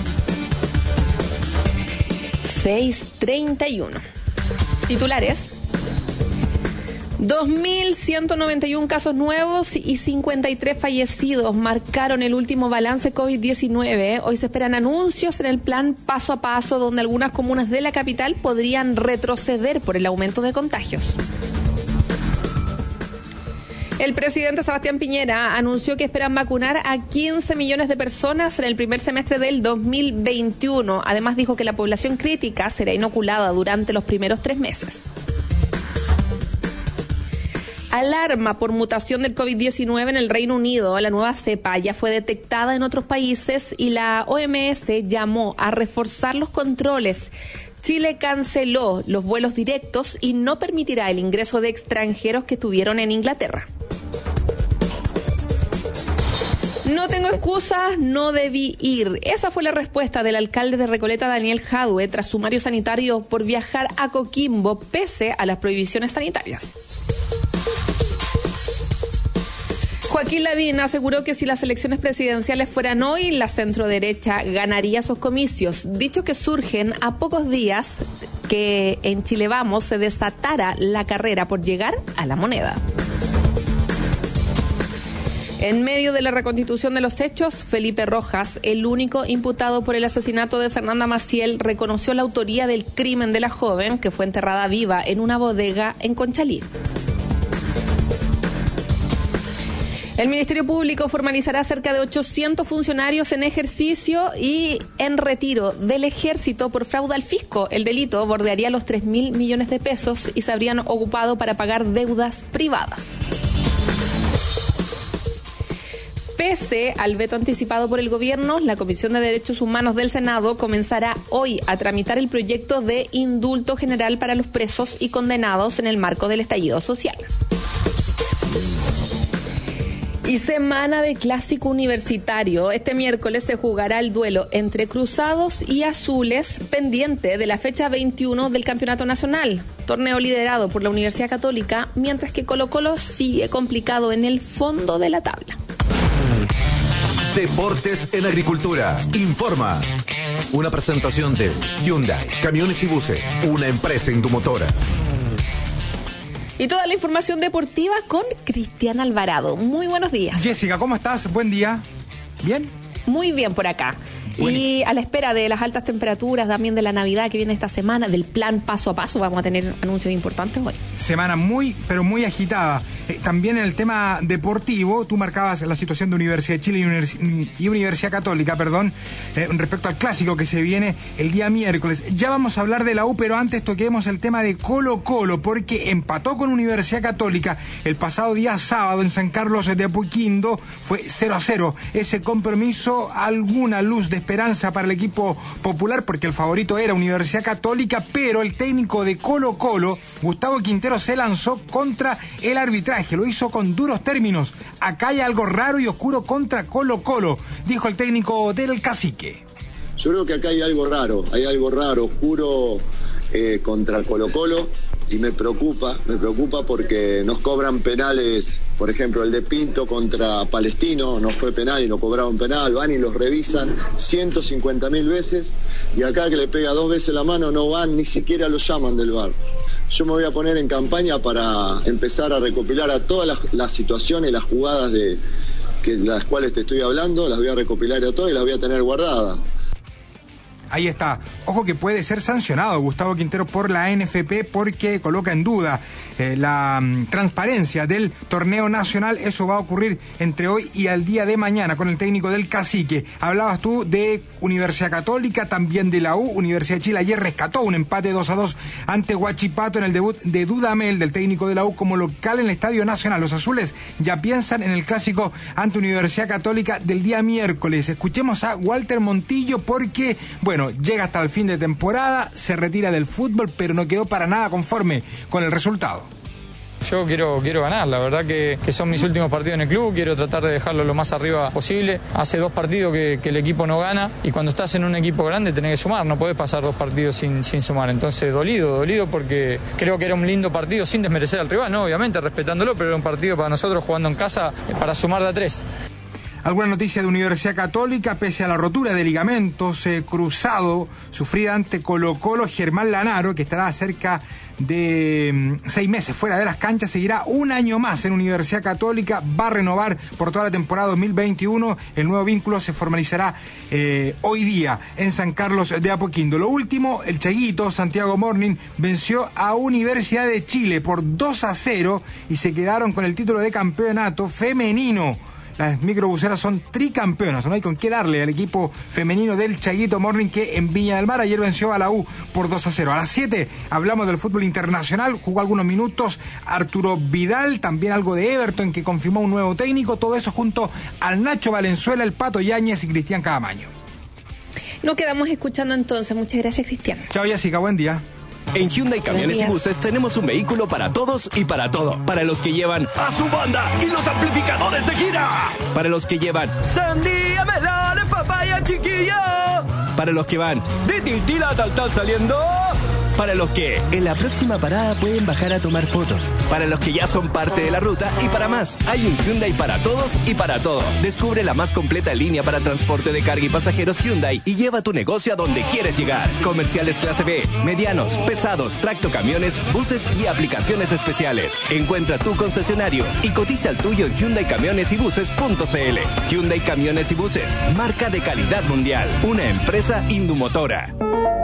seis treinta y uno. Titulares. dos mil ciento noventa y uno casos nuevos y cincuenta y tres fallecidos marcaron el último balance COVID diecinueve. Hoy se esperan anuncios en el plan paso a paso, donde algunas comunas de la capital podrían retroceder por el aumento de contagios. El presidente Sebastián Piñera anunció que esperan vacunar a quince millones de personas en el primer semestre del dos mil veintiuno. Además dijo que la población crítica será inoculada durante los primeros tres meses. Alarma por mutación del COVID diecinueve en el Reino Unido. La nueva cepa ya fue detectada en otros países y la O M S llamó a reforzar los controles. Chile canceló los vuelos directos y no permitirá el ingreso de extranjeros que estuvieron en Inglaterra. No tengo excusas, no debí ir. Esa fue la respuesta del alcalde de Recoleta, Daniel Jadue, tras sumario sanitario por viajar a Coquimbo pese a las prohibiciones sanitarias. Joaquín Lavín aseguró que si las elecciones presidenciales fueran hoy, la centroderecha ganaría esos comicios. Dicho que surgen a pocos días que en Chile Vamos se desatara la carrera por llegar a la moneda. En medio de la reconstitución de los hechos, Felipe Rojas, el único imputado por el asesinato de Fernanda Maciel, reconoció la autoría del crimen de la joven que fue enterrada viva en una bodega en Conchalí. El Ministerio Público formalizará cerca de ochocientos funcionarios en ejercicio y en retiro del Ejército por fraude al fisco. El delito bordearía los tres mil millones de pesos y se habrían ocupado para pagar deudas privadas. Pese al veto anticipado por el gobierno, la Comisión de Derechos Humanos del Senado comenzará hoy a tramitar el proyecto de indulto general para los presos y condenados en el marco del estallido social. Y semana de clásico universitario. Este miércoles se jugará el duelo entre Cruzados y Azules, pendiente de la fecha veintiuno del Campeonato Nacional. Torneo liderado por la Universidad Católica, mientras que Colo-Colo sigue complicado en el fondo de la tabla. Deportes en Agricultura. Informa. Una presentación de Hyundai, Camiones y Buses, una empresa indumotora. Y toda la información deportiva con Cristian Alvarado. Muy buenos días. Jessica, ¿cómo estás? Buen día. ¿Bien? Muy bien por acá. Buenísimo. Y a la espera de las altas temperaturas, también de la Navidad que viene esta semana, del plan paso a paso, vamos a tener anuncios importantes hoy. Semana muy, pero muy agitada. Eh, también en el tema deportivo, tú marcabas la situación de Universidad de Chile y, Univers- y Universidad Católica, perdón, eh, respecto al clásico que se viene el día miércoles. Ya vamos a hablar de la U, pero antes toquemos el tema de Colo-Colo, porque empató con Universidad Católica el pasado día sábado en San Carlos de Apoquindo. Fue cero a cero. Ese compromiso, alguna luz de esperanza para el equipo popular, porque el favorito era Universidad Católica, pero el técnico de Colo-Colo, Gustavo Quintero, se lanzó contra el arbitraje, lo hizo con duros términos. Acá hay algo raro y oscuro contra Colo-Colo, dijo el técnico del Cacique. Yo creo que acá hay algo raro, hay algo raro, oscuro eh, contra Colo-Colo. y me preocupa, me preocupa porque nos cobran penales, por ejemplo el de Pinto contra Palestino, no fue penal y no cobraron penal, van y los revisan ciento cincuenta mil veces, y acá que le pega dos veces la mano no van, ni siquiera lo llaman del V A R. Yo me voy a poner en campaña para empezar a recopilar a todas las, las situaciones, las jugadas de que las cuales te estoy hablando, las voy a recopilar a todas y las voy a tener guardadas. Ahí está. Ojo que puede ser sancionado Gustavo Quintero por la N F P porque coloca en duda eh, la um, transparencia del torneo nacional. Eso va a ocurrir entre hoy y al día de mañana con el técnico del Cacique. Hablabas tú de Universidad Católica, también de la U. Universidad de Chile ayer rescató un empate dos a dos ante Huachipato en el debut de Dudamel, del técnico de la U, como local en el Estadio Nacional. Los azules ya piensan en el clásico ante Universidad Católica del día miércoles. Escuchemos a Walter Montillo porque, bueno, llega hasta el fin de temporada, se retira del fútbol, pero no quedó para nada conforme con el resultado. Yo quiero, quiero ganar, la verdad que, que son mis últimos partidos en el club, quiero tratar de dejarlo lo más arriba posible. Hace dos partidos que, que el equipo no gana y cuando estás en un equipo grande tenés que sumar, no podés pasar dos partidos sin, sin sumar. Entonces dolido, dolido porque creo que era un lindo partido sin desmerecer al rival, ¿no? Obviamente respetándolo, pero era un partido para nosotros jugando en casa para sumar de a tres. Alguna noticia de Universidad Católica, pese a la rotura de ligamentos eh, cruzado sufrida ante Colo-Colo, Germán Lanaro, que estará cerca de mm, seis meses fuera de las canchas, seguirá un año más en Universidad Católica, va a renovar por toda la temporada dos mil veintiuno, el nuevo vínculo se formalizará eh, hoy día en San Carlos de Apoquindo. Lo último, el Cheguito, Santiago Morning, venció a Universidad de Chile por dos a cero y se quedaron con el título de campeonato femenino. Las microbuseras son tricampeonas, no hay con qué darle al equipo femenino del Chaguito Morning, que en Viña del Mar ayer venció a la U por dos a cero. A las siete hablamos del fútbol internacional, jugó algunos minutos Arturo Vidal, también algo de Everton, que confirmó un nuevo técnico, todo eso junto al Nacho Valenzuela, el Pato Yáñez y Cristian Cadamaño. Nos quedamos escuchando entonces, muchas gracias, Cristian. Chao, Jessica, buen día. En Hyundai Camiones y Buses tenemos un vehículo para todos y para todo. Para los que llevan a su banda y los amplificadores de gira. Para los que llevan sandía, melón, papaya, chiquillo. Para los que van de Tiltila a tal tal saliendo. Para los que en la próxima parada pueden bajar a tomar fotos. Para los que ya son parte de la ruta y para más. Hay un Hyundai para todos y para todo. Descubre la más completa línea para transporte de carga y pasajeros Hyundai y lleva tu negocio a donde quieres llegar. Comerciales clase B, medianos, pesados, tractocamiones, buses y aplicaciones especiales. Encuentra tu concesionario y cotiza el tuyo en hyundai camiones y buses punto c l. Hyundai Camiones y Buses, marca de calidad mundial. Una empresa Indumotora.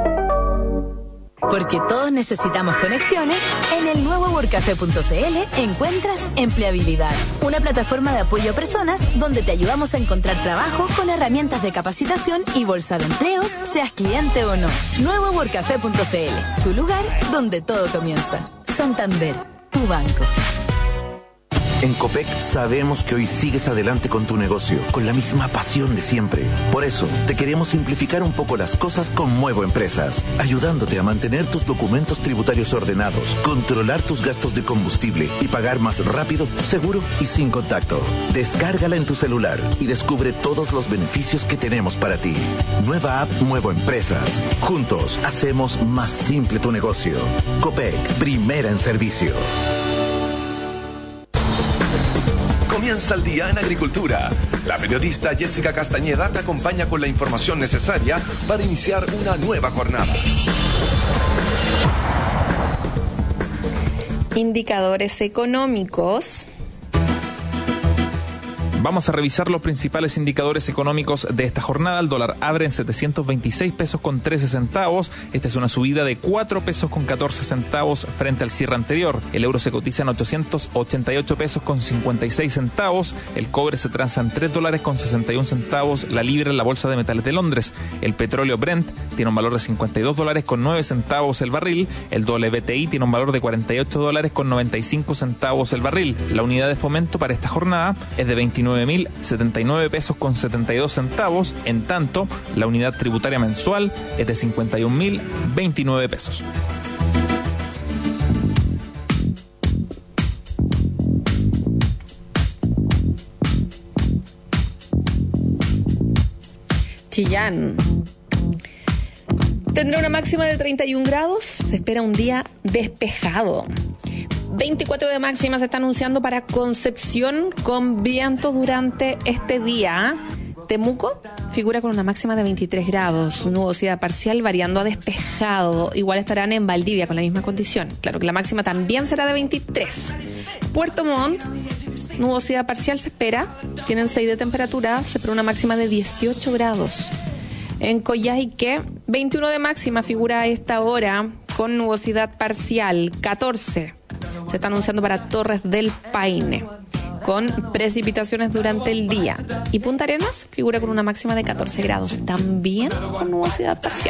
Porque todos necesitamos conexiones, en el nuevo workcafé punto c l encuentras Empleabilidad, una plataforma de apoyo a personas donde te ayudamos a encontrar trabajo con herramientas de capacitación y bolsa de empleos, seas cliente o no. nuevo workcafé punto c l, tu lugar donde todo comienza. Santander, tu banco. En Copec sabemos que hoy sigues adelante con tu negocio, con la misma pasión de siempre. Por eso, te queremos simplificar un poco las cosas con Muevo Empresas, ayudándote a mantener tus documentos tributarios ordenados, controlar tus gastos de combustible y pagar más rápido, seguro y sin contacto. Descárgala en tu celular y descubre todos los beneficios que tenemos para ti. Nueva app Muevo Empresas. Juntos hacemos más simple tu negocio. Copec, primera en servicio. Comienza el día en agricultura. La periodista Jessica Castañeda te acompaña con la información necesaria para iniciar una nueva jornada. Indicadores económicos. Vamos a revisar los principales indicadores económicos de esta jornada. El dólar abre en setecientos veintiséis pesos con trece centavos. Esta es una subida de cuatro pesos con catorce centavos frente al cierre anterior. El euro se cotiza en ochocientos ochenta y ocho pesos con cincuenta y seis centavos. El cobre se transa en tres dólares con sesenta y un centavos la libra en la Bolsa de Metales de Londres. El petróleo Brent tiene un valor de cincuenta y dos dólares con nueve centavos el barril. El W T I tiene un valor de cuarenta y ocho dólares con noventa y cinco centavos el barril. La unidad de fomento para esta jornada es de veintinueve mil setenta y nueve pesos con setenta y dos centavos. En tanto, la unidad tributaria mensual es de cincuenta y un mil veintinueve pesos. Chillán. Tendrá una máxima de treinta y un grados. Se espera un día despejado. veinticuatro de máxima se está anunciando para Concepción con vientos durante este día. Temuco figura con una máxima de veintitrés grados, nubosidad parcial variando a despejado. Igual estarán en Valdivia con la misma condición. Claro que la máxima también será de veintitrés. Puerto Montt, nubosidad parcial se espera. Tienen seis de temperatura, se espera una máxima de dieciocho grados. En Coyhaique, veintiuno de máxima figura a esta hora con nubosidad parcial, catorce. Se está anunciando para Torres del Paine, con precipitaciones durante el día. Y Punta Arenas figura con una máxima de catorce grados, también con nubosidad parcial.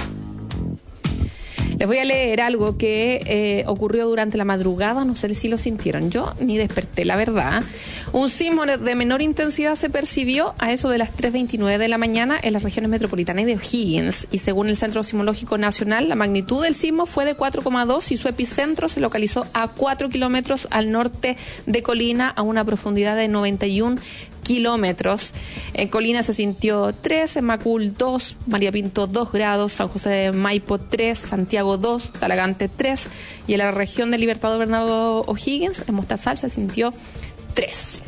Les voy a leer algo que eh, ocurrió durante la madrugada, no sé si lo sintieron, yo ni desperté, la verdad. Un sismo de menor intensidad se percibió a eso de las tres veintinueve de la mañana en las regiones metropolitanas de O'Higgins, y según el Centro Sismológico Nacional, la magnitud del sismo fue de cuatro coma dos y su epicentro se localizó a cuatro kilómetros al norte de Colina, a una profundidad de noventa y un kilómetros. En Colina se sintió tres, en Macul dos, María Pinto dos grados, San José de Maipo tres, Santiago dos, Talagante tres, y en la región del Libertador Bernardo O'Higgins, en Mostazal, se sintió tres.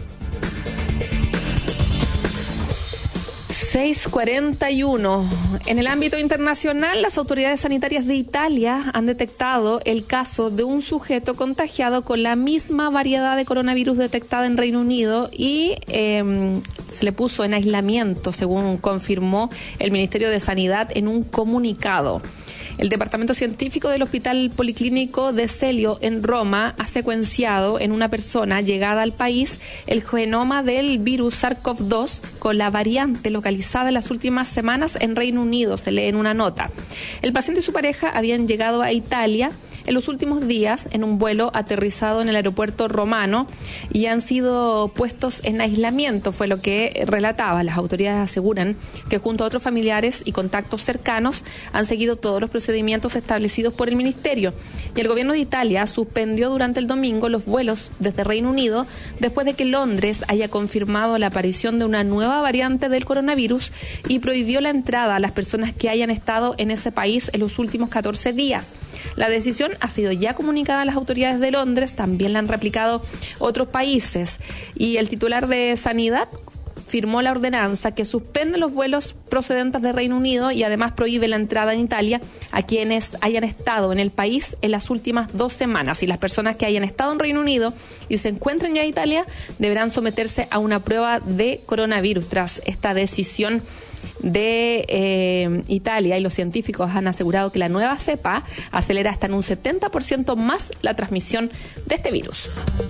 seis cuarenta y uno. En el ámbito internacional, las autoridades sanitarias de Italia han detectado el caso de un sujeto contagiado con la misma variedad de coronavirus detectada en Reino Unido y eh, se le puso en aislamiento, según confirmó el Ministerio de Sanidad en un comunicado. El Departamento Científico del Hospital Policlínico de Celio en Roma ha secuenciado en una persona llegada al país el genoma del virus SARS-CoV dos con la variante localizada en las últimas semanas en Reino Unido, se lee en una nota. El paciente y su pareja habían llegado a Italia en los últimos días en un vuelo aterrizado en el aeropuerto romano y han sido puestos en aislamiento, fue lo que relataba. Las autoridades aseguran que junto a otros familiares y contactos cercanos han seguido todos los procedimientos establecidos por el Ministerio. Y el gobierno de Italia suspendió durante el domingo los vuelos desde Reino Unido después de que Londres haya confirmado la aparición de una nueva variante del coronavirus y prohibió la entrada a las personas que hayan estado en ese país en los últimos catorce días. La decisión ha sido ya comunicada a las autoridades de Londres, también la han replicado otros países, y el titular de Sanidad firmó la ordenanza que suspende los vuelos procedentes de Reino Unido y además prohíbe la entrada en Italia a quienes hayan estado en el país en las últimas dos semanas. Y las personas que hayan estado en Reino Unido y se encuentren ya en Italia deberán someterse a una prueba de coronavirus tras esta decisión de eh, Italia, y los científicos han asegurado que la nueva cepa acelera hasta en un setenta por ciento más la transmisión de este virus.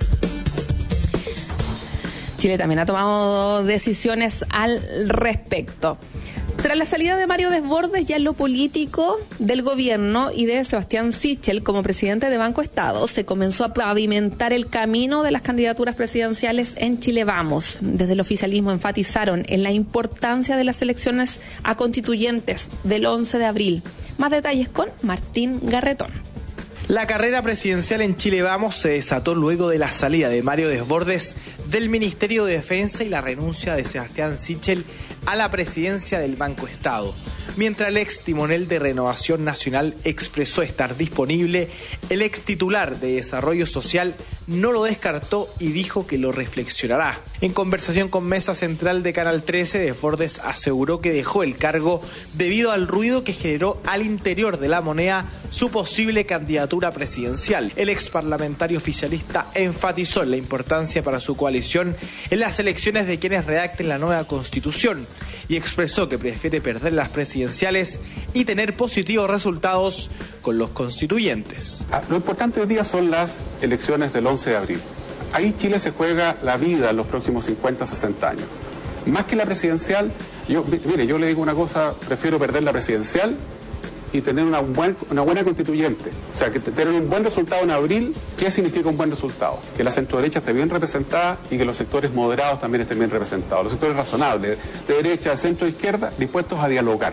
Chile también ha tomado decisiones al respecto. Tras la salida de Mario Desbordes ya en lo político del gobierno y de Sebastián Sichel como presidente de Banco Estado, se comenzó a pavimentar el camino de las candidaturas presidenciales en Chile Vamos. Desde el oficialismo enfatizaron en la importancia de las elecciones a constituyentes del once de abril. Más detalles con Martín Garretón. La carrera presidencial en Chile Vamos se desató luego de la salida de Mario Desbordes del Ministerio de Defensa y la renuncia de Sebastián Sichel a la presidencia del Banco Estado. Mientras el ex timonel de Renovación Nacional expresó estar disponible, el ex titular de Desarrollo Social no lo descartó y dijo que lo reflexionará. En conversación con Mesa Central de Canal trece, Desbordes aseguró que dejó el cargo debido al ruido que generó al interior de la moneda su posible candidatura presidencial. El ex parlamentario oficialista enfatizó en la importancia para su coalición en las elecciones de quienes redacten la nueva constitución y expresó que prefiere perder las presidenciales y tener positivos resultados con los constituyentes. Lo importante hoy día son las elecciones del once de abril. Ahí Chile se juega la vida en los próximos cincuenta, sesenta años. Más que la presidencial, yo, mire, yo le digo una cosa, prefiero perder la presidencial y tener una, buen, una buena constituyente. O sea, que tener un buen resultado en abril. ¿Qué significa un buen resultado? Que la centroderecha esté bien representada y que los sectores moderados también estén bien representados. Los sectores razonables, de derecha, de centro, de izquierda, dispuestos a dialogar.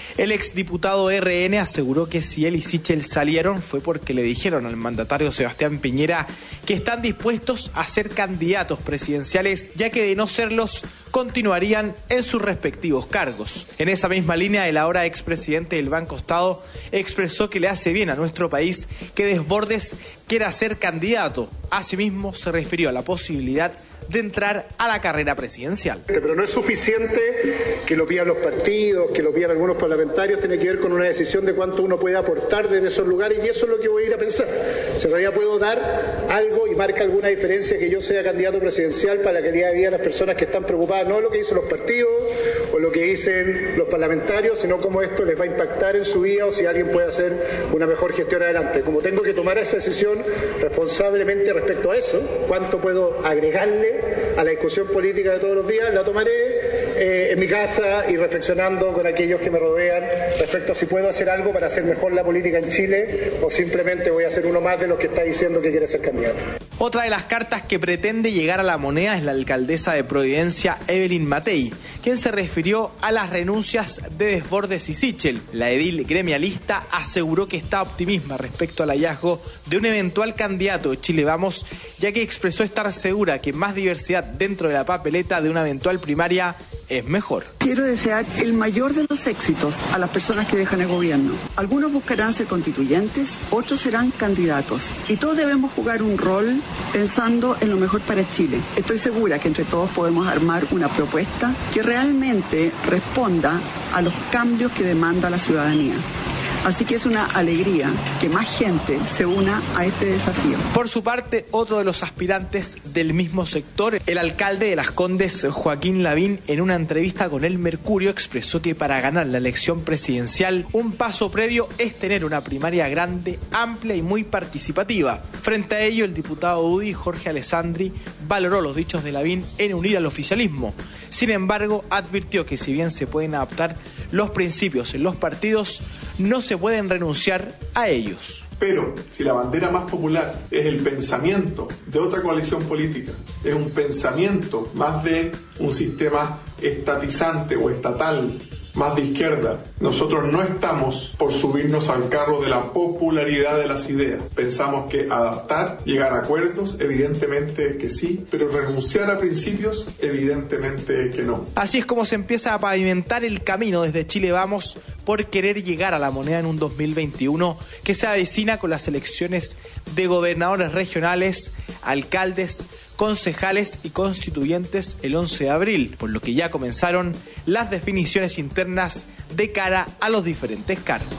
El exdiputado R N aseguró que si él y Sichel salieron fue porque le dijeron al mandatario Sebastián Piñera que están dispuestos a ser candidatos presidenciales, ya que de no serlos continuarían en sus respectivos cargos. En esa misma línea, el ahora expresidente del Banco Estado expresó que le hace bien a nuestro país que Desbordes quiera ser candidato. Asimismo, se refirió a la posibilidad de entrar a la carrera presidencial. Pero no es suficiente que lo pidan los partidos, que lo pidan algunos parlamentarios, tiene que ver con una decisión de cuánto uno puede aportar desde esos lugares, y eso es lo que voy a ir a pensar. Si en realidad puedo dar algo y marca alguna diferencia que yo sea candidato presidencial para la calidad de vida de las personas que están preocupadas, no lo que dicen los partidos o lo que dicen los parlamentarios, sino cómo esto les va a impactar en su vida o si alguien puede hacer una mejor gestión adelante. Como tengo que tomar esa decisión responsablemente respecto a eso, cuánto puedo agregarle a la discusión política de todos los días, la tomaré eh, en mi casa y reflexionando con aquellos que me rodean respecto a si puedo hacer algo para hacer mejor la política en Chile o simplemente voy a ser uno más de los que está diciendo que quiere ser candidato. Otra de las cartas que pretende llegar a la moneda es la alcaldesa de Providencia, Evelyn Matei, quien se refirió a las renuncias de Desbordes y Sichel. La edil gremialista aseguró que está optimista respecto al hallazgo de un eventual candidato de Chile Vamos, ya que expresó estar segura que más diversidad dentro de la papeleta de una eventual primaria es mejor. Quiero desear el mayor de los éxitos a las personas que dejan el gobierno. Algunos buscarán ser constituyentes, otros serán candidatos. Y todos debemos jugar un rol pensando en lo mejor para Chile. Estoy segura que entre todos podemos armar una propuesta que realmente responda a los cambios que demanda la ciudadanía. Así que es una alegría que más gente se una a este desafío. Por su parte, otro de los aspirantes del mismo sector, el alcalde de Las Condes, Joaquín Lavín, en una entrevista con El Mercurio, expresó que para ganar la elección presidencial, un paso previo es tener una primaria grande, amplia y muy participativa. Frente a ello, el diputado U D I, Jorge Alessandri, valoró los dichos de Lavín en unir al oficialismo. Sin embargo, advirtió que si bien se pueden adaptar los principios en los partidos, no se pueden renunciar a ellos. Pero si la bandera más popular es el pensamiento de otra coalición política, es un pensamiento más de un sistema estatizante o estatal, más de izquierda, nosotros no estamos por subirnos al carro de la popularidad de las ideas. Pensamos que adaptar, llegar a acuerdos, evidentemente que sí, pero renunciar a principios, evidentemente que no. Así es como se empieza a pavimentar el camino desde Chile Vamos por querer llegar a la moneda en un dos mil veintiuno que se avecina con las elecciones de gobernadores regionales, alcaldes, concejales y constituyentes el once de abril, por lo que ya comenzaron las definiciones internas de cara a los diferentes cargos.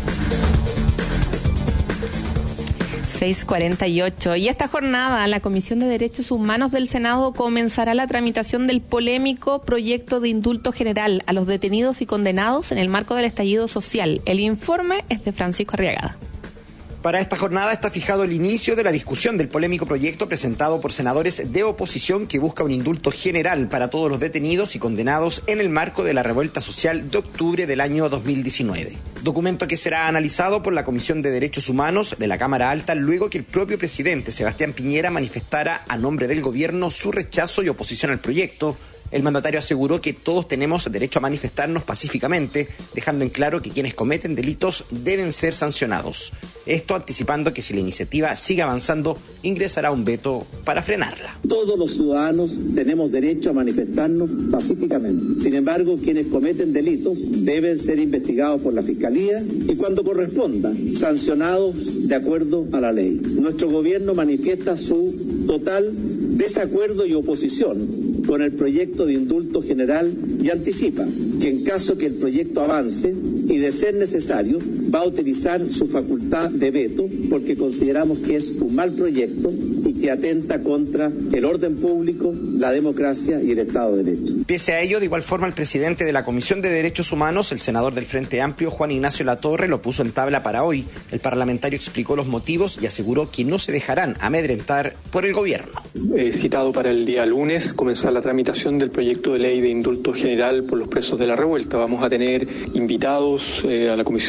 seis cuarenta y ocho. Y esta jornada, la Comisión de Derechos Humanos del Senado comenzará la tramitación del polémico proyecto de indulto general a los detenidos y condenados en el marco del estallido social. El informe es de Francisco Arriagada. Para esta jornada está fijado el inicio de la discusión del polémico proyecto presentado por senadores de oposición que busca un indulto general para todos los detenidos y condenados en el marco de la revuelta social de octubre del año dos mil diecinueve. Documento que será analizado por la Comisión de Derechos Humanos de la Cámara Alta luego que el propio presidente Sebastián Piñera manifestara a nombre del gobierno su rechazo y oposición al proyecto. El mandatario aseguró que todos tenemos derecho a manifestarnos pacíficamente, dejando en claro que quienes cometen delitos deben ser sancionados. Esto anticipando que si la iniciativa sigue avanzando, ingresará un veto para frenarla. Todos los ciudadanos tenemos derecho a manifestarnos pacíficamente. Sin embargo, quienes cometen delitos deben ser investigados por la Fiscalía y, cuando corresponda, sancionados de acuerdo a la ley. Nuestro gobierno manifiesta su total desacuerdo y oposición con el proyecto de indulto general y anticipa que en caso que el proyecto avance y de ser necesario, va a utilizar su facultad de veto porque consideramos que es un mal proyecto y que atenta contra el orden público, la democracia y el Estado de Derecho. Pese a ello, de igual forma, el presidente de la Comisión de Derechos Humanos, el senador del Frente Amplio, Juan Ignacio Latorre, lo puso en tabla para hoy. El parlamentario explicó los motivos y aseguró que no se dejarán amedrentar por el gobierno. Eh, citado para el día lunes, comenzar la tramitación del proyecto de ley de indulto general por los presos de la revuelta. Vamos a tener invitados eh, a la Comisión de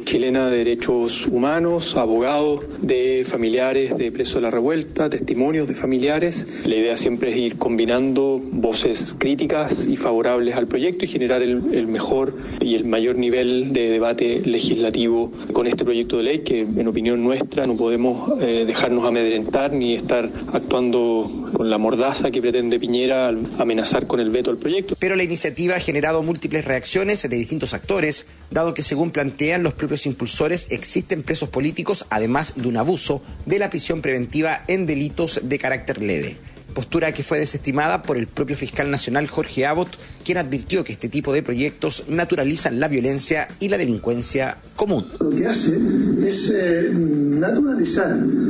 Chilena de Derechos Humanos, abogados de familiares de presos de la revuelta, testimonios de familiares. La idea siempre es ir combinando voces críticas y favorables al proyecto y generar el, el mejor y el mayor nivel de debate legislativo con este proyecto de ley que, en opinión nuestra, no podemos eh, dejarnos amedrentar ni estar actuando con la mordaza que pretende Piñera al amenazar con el veto al proyecto. Pero la iniciativa ha generado múltiples reacciones de distintos actores, dado que, según plantean los propios impulsores, existen presos políticos, además de un abuso de la prisión preventiva en delitos de carácter leve. Postura que fue desestimada por el propio fiscal nacional Jorge Abbott, quien advirtió que este tipo de proyectos naturalizan la violencia y la delincuencia común. Lo que hace es eh, naturalizar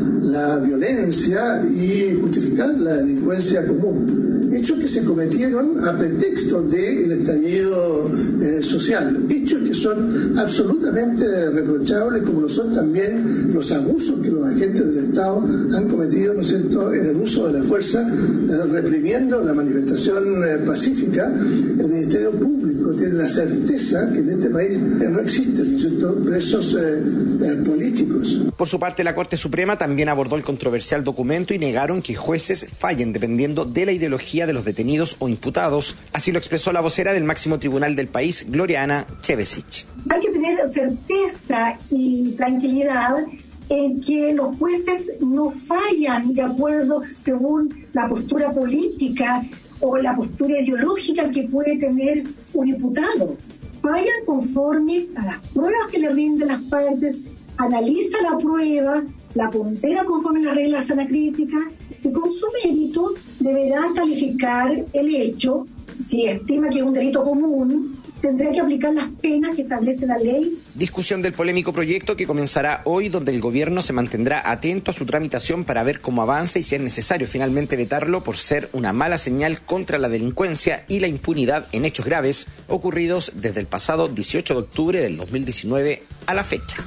la violencia y justificar la delincuencia común. Hechos que se cometieron a pretexto del estallido eh, social. Hechos que son absolutamente reprochables, como lo son también los abusos que los agentes del Estado han cometido, ¿no es cierto?, en el uso de la fuerza, eh, reprimiendo la manifestación eh, pacífica. El Ministerio Público tiene la certeza que en este país eh, no existen, ¿no es cierto?, presos eh, eh, políticos. Por su parte, la Corte Suprema también abordó el controversial documento y negaron que jueces fallen dependiendo de la ideología de los detenidos o imputados. Así lo expresó la vocera del máximo tribunal del país, Gloriana Chevesich. Hay que tener certeza y tranquilidad en que los jueces no fallan de acuerdo según la postura política o la postura ideológica que puede tener un imputado. Fallan conforme a las pruebas que le rinden las partes, analiza la prueba, la pondera conforme a las reglas de sana crítica y con su mérito deberá calificar el hecho. Si estima que es un delito común, tendrá que aplicar las penas que establece la ley. Discusión del polémico proyecto que comenzará hoy, donde el gobierno se mantendrá atento a su tramitación para ver cómo avanza y si es necesario finalmente vetarlo por ser una mala señal contra la delincuencia y la impunidad en hechos graves ocurridos desde el pasado dieciocho de octubre del dos mil diecinueve a la fecha.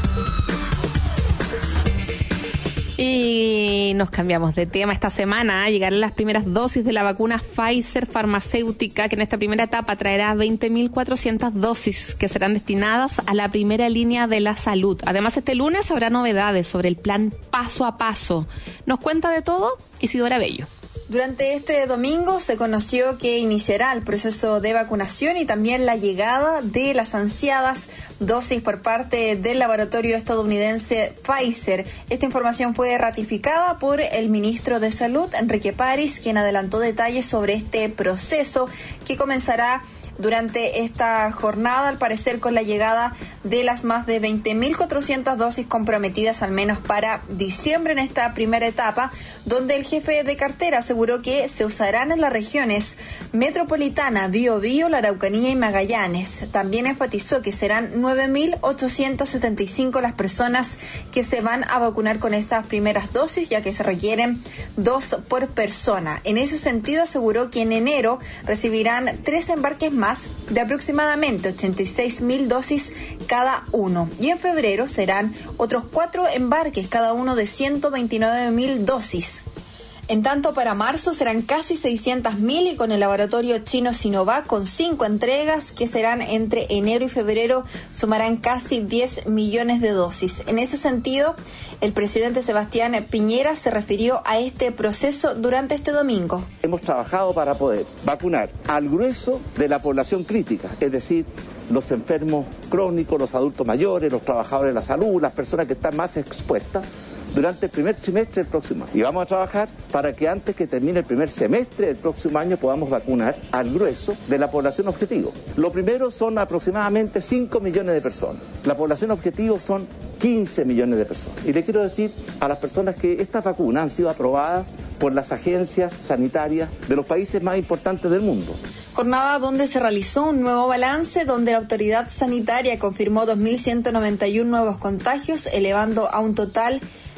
Y nos cambiamos de tema. Esta semana llegarán las primeras dosis de la vacuna Pfizer farmacéutica, que en esta primera etapa traerá veinte mil cuatrocientas dosis que serán destinadas a la primera línea de la salud. Además, este lunes habrá novedades sobre el plan paso a paso. Nos cuenta de todo Isidora Bello. Durante este domingo se conoció que iniciará el proceso de vacunación y también la llegada de las ansiadas dosis por parte del laboratorio estadounidense Pfizer. Esta información fue ratificada por el ministro de Salud, Enrique París, quien adelantó detalles sobre este proceso que comenzará durante esta jornada, al parecer con la llegada de las más de veinte mil cuatrocientas dosis comprometidas al menos para diciembre en esta primera etapa, donde el jefe de cartera aseguró que se usarán en las regiones metropolitana, Biobío, la Araucanía y Magallanes. También enfatizó que serán nueve mil ochocientas setenta y cinco las personas que se van a vacunar con estas primeras dosis, ya que se requieren dos por persona. En ese sentido, aseguró que en enero recibirán tres embarques más de aproximadamente ochenta y seis mil dosis cada uno. Y en febrero serán otros cuatro embarques, cada uno de ciento veintinueve mil dosis. En tanto, para marzo serán casi seiscientas mil y con el laboratorio chino Sinovac, con cinco entregas que serán entre enero y febrero, sumarán casi diez millones de dosis. En ese sentido, el presidente Sebastián Piñera se refirió a este proceso durante este domingo. Hemos trabajado para poder vacunar al grueso de la población crítica, es decir, los enfermos crónicos, los adultos mayores, los trabajadores de la salud, las personas que están más expuestas, durante el primer trimestre del próximo año. Y vamos a trabajar para que antes que termine el primer semestre del próximo año podamos vacunar al grueso de la población objetivo. Lo primero son aproximadamente cinco millones de personas. La población objetivo son quince millones de personas. Y le quiero decir a las personas que estas vacunas han sido aprobadas por las agencias sanitarias de los países más importantes del mundo. Jornada donde se realizó un nuevo balance, donde la autoridad sanitaria confirmó dos mil ciento noventa y uno nuevos contagios, elevando a un total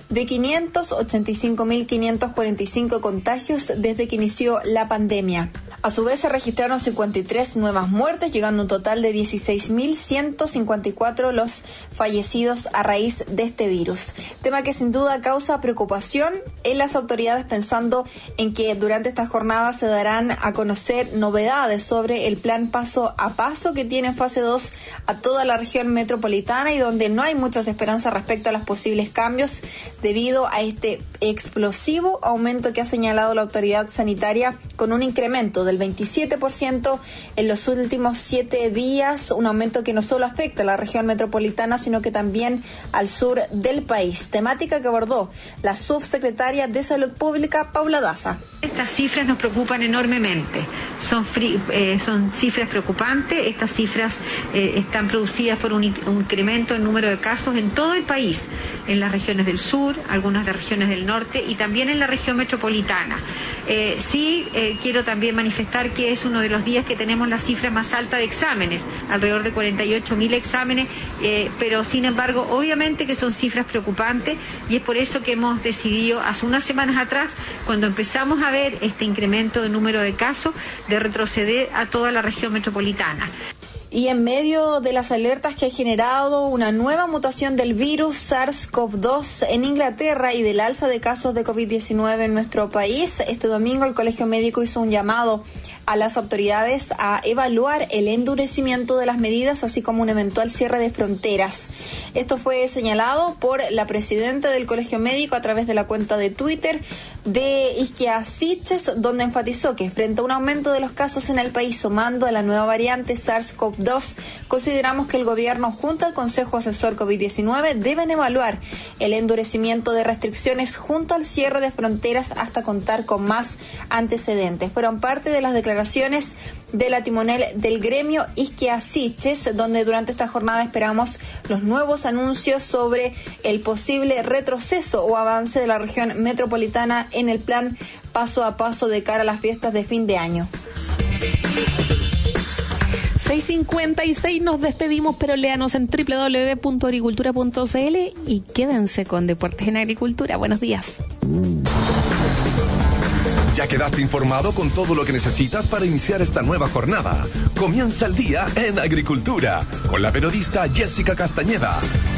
de quinientos ochenta y cinco mil quinientos cuarenta y cinco contagios desde que inició la pandemia. A su vez se registraron cincuenta y tres nuevas muertes, llegando a un total de dieciséis mil ciento cincuenta y cuatro los fallecidos a raíz de este virus. Tema que sin duda causa preocupación en las autoridades, pensando en que durante esta jornada se darán a conocer novedades sobre el plan paso a paso que tiene en fase dos a toda la región metropolitana y donde no hay muchas esperanzas respecto a los posibles cambios debido a este explosivo aumento que ha señalado la autoridad sanitaria, con un incremento del veintisiete por ciento en los últimos siete días, un aumento que no solo afecta a la región metropolitana, sino que también al sur del país. Temática que abordó la subsecretaria de Salud Pública, Paula Daza. Estas cifras nos preocupan enormemente. Son, free, eh, son cifras preocupantes. Estas cifras eh, están producidas por un, un incremento en número de casos en todo el país, en las regiones del sur, algunas de regiones del norte y también en la región metropolitana. Eh, sí, eh, quiero también manifestar que es uno de los días que tenemos la cifra más alta de exámenes, alrededor de cuarenta y ocho mil exámenes, eh, pero sin embargo, obviamente que son cifras preocupantes y es por eso que hemos decidido hace unas semanas atrás, cuando empezamos a ver este incremento de número de casos, de retroceder a toda la región metropolitana. Y en medio de las alertas que ha generado una nueva mutación del virus SARS-CoV dos en Inglaterra y del alza de casos de COVID diecinueve en nuestro país, este domingo el Colegio Médico hizo un llamado a las autoridades a evaluar el endurecimiento de las medidas, así como un eventual cierre de fronteras. Esto fue señalado por la presidenta del Colegio Médico a través de la cuenta de Twitter de Isquia Siches, donde enfatizó que frente a un aumento de los casos en el país sumando a la nueva variante SARS-CoV dos, consideramos que el gobierno junto al Consejo Asesor COVID diecinueve deben evaluar el endurecimiento de restricciones junto al cierre de fronteras hasta contar con más antecedentes. Fueron parte de las declaraciones de la timonel del gremio Isquia Siches, donde durante esta jornada esperamos los nuevos anuncios sobre el posible retroceso o avance de la región metropolitana en el plan paso a paso de cara a las fiestas de fin de año. seis cincuenta y seis, nos despedimos, pero léanos en doble u doble u doble u punto agricultura punto c l y quédense con Deportes en Agricultura. Buenos días. Ya quedaste informado con todo lo que necesitas para iniciar esta nueva jornada. Comienza el día en Agricultura con la periodista Jessica Castañeda.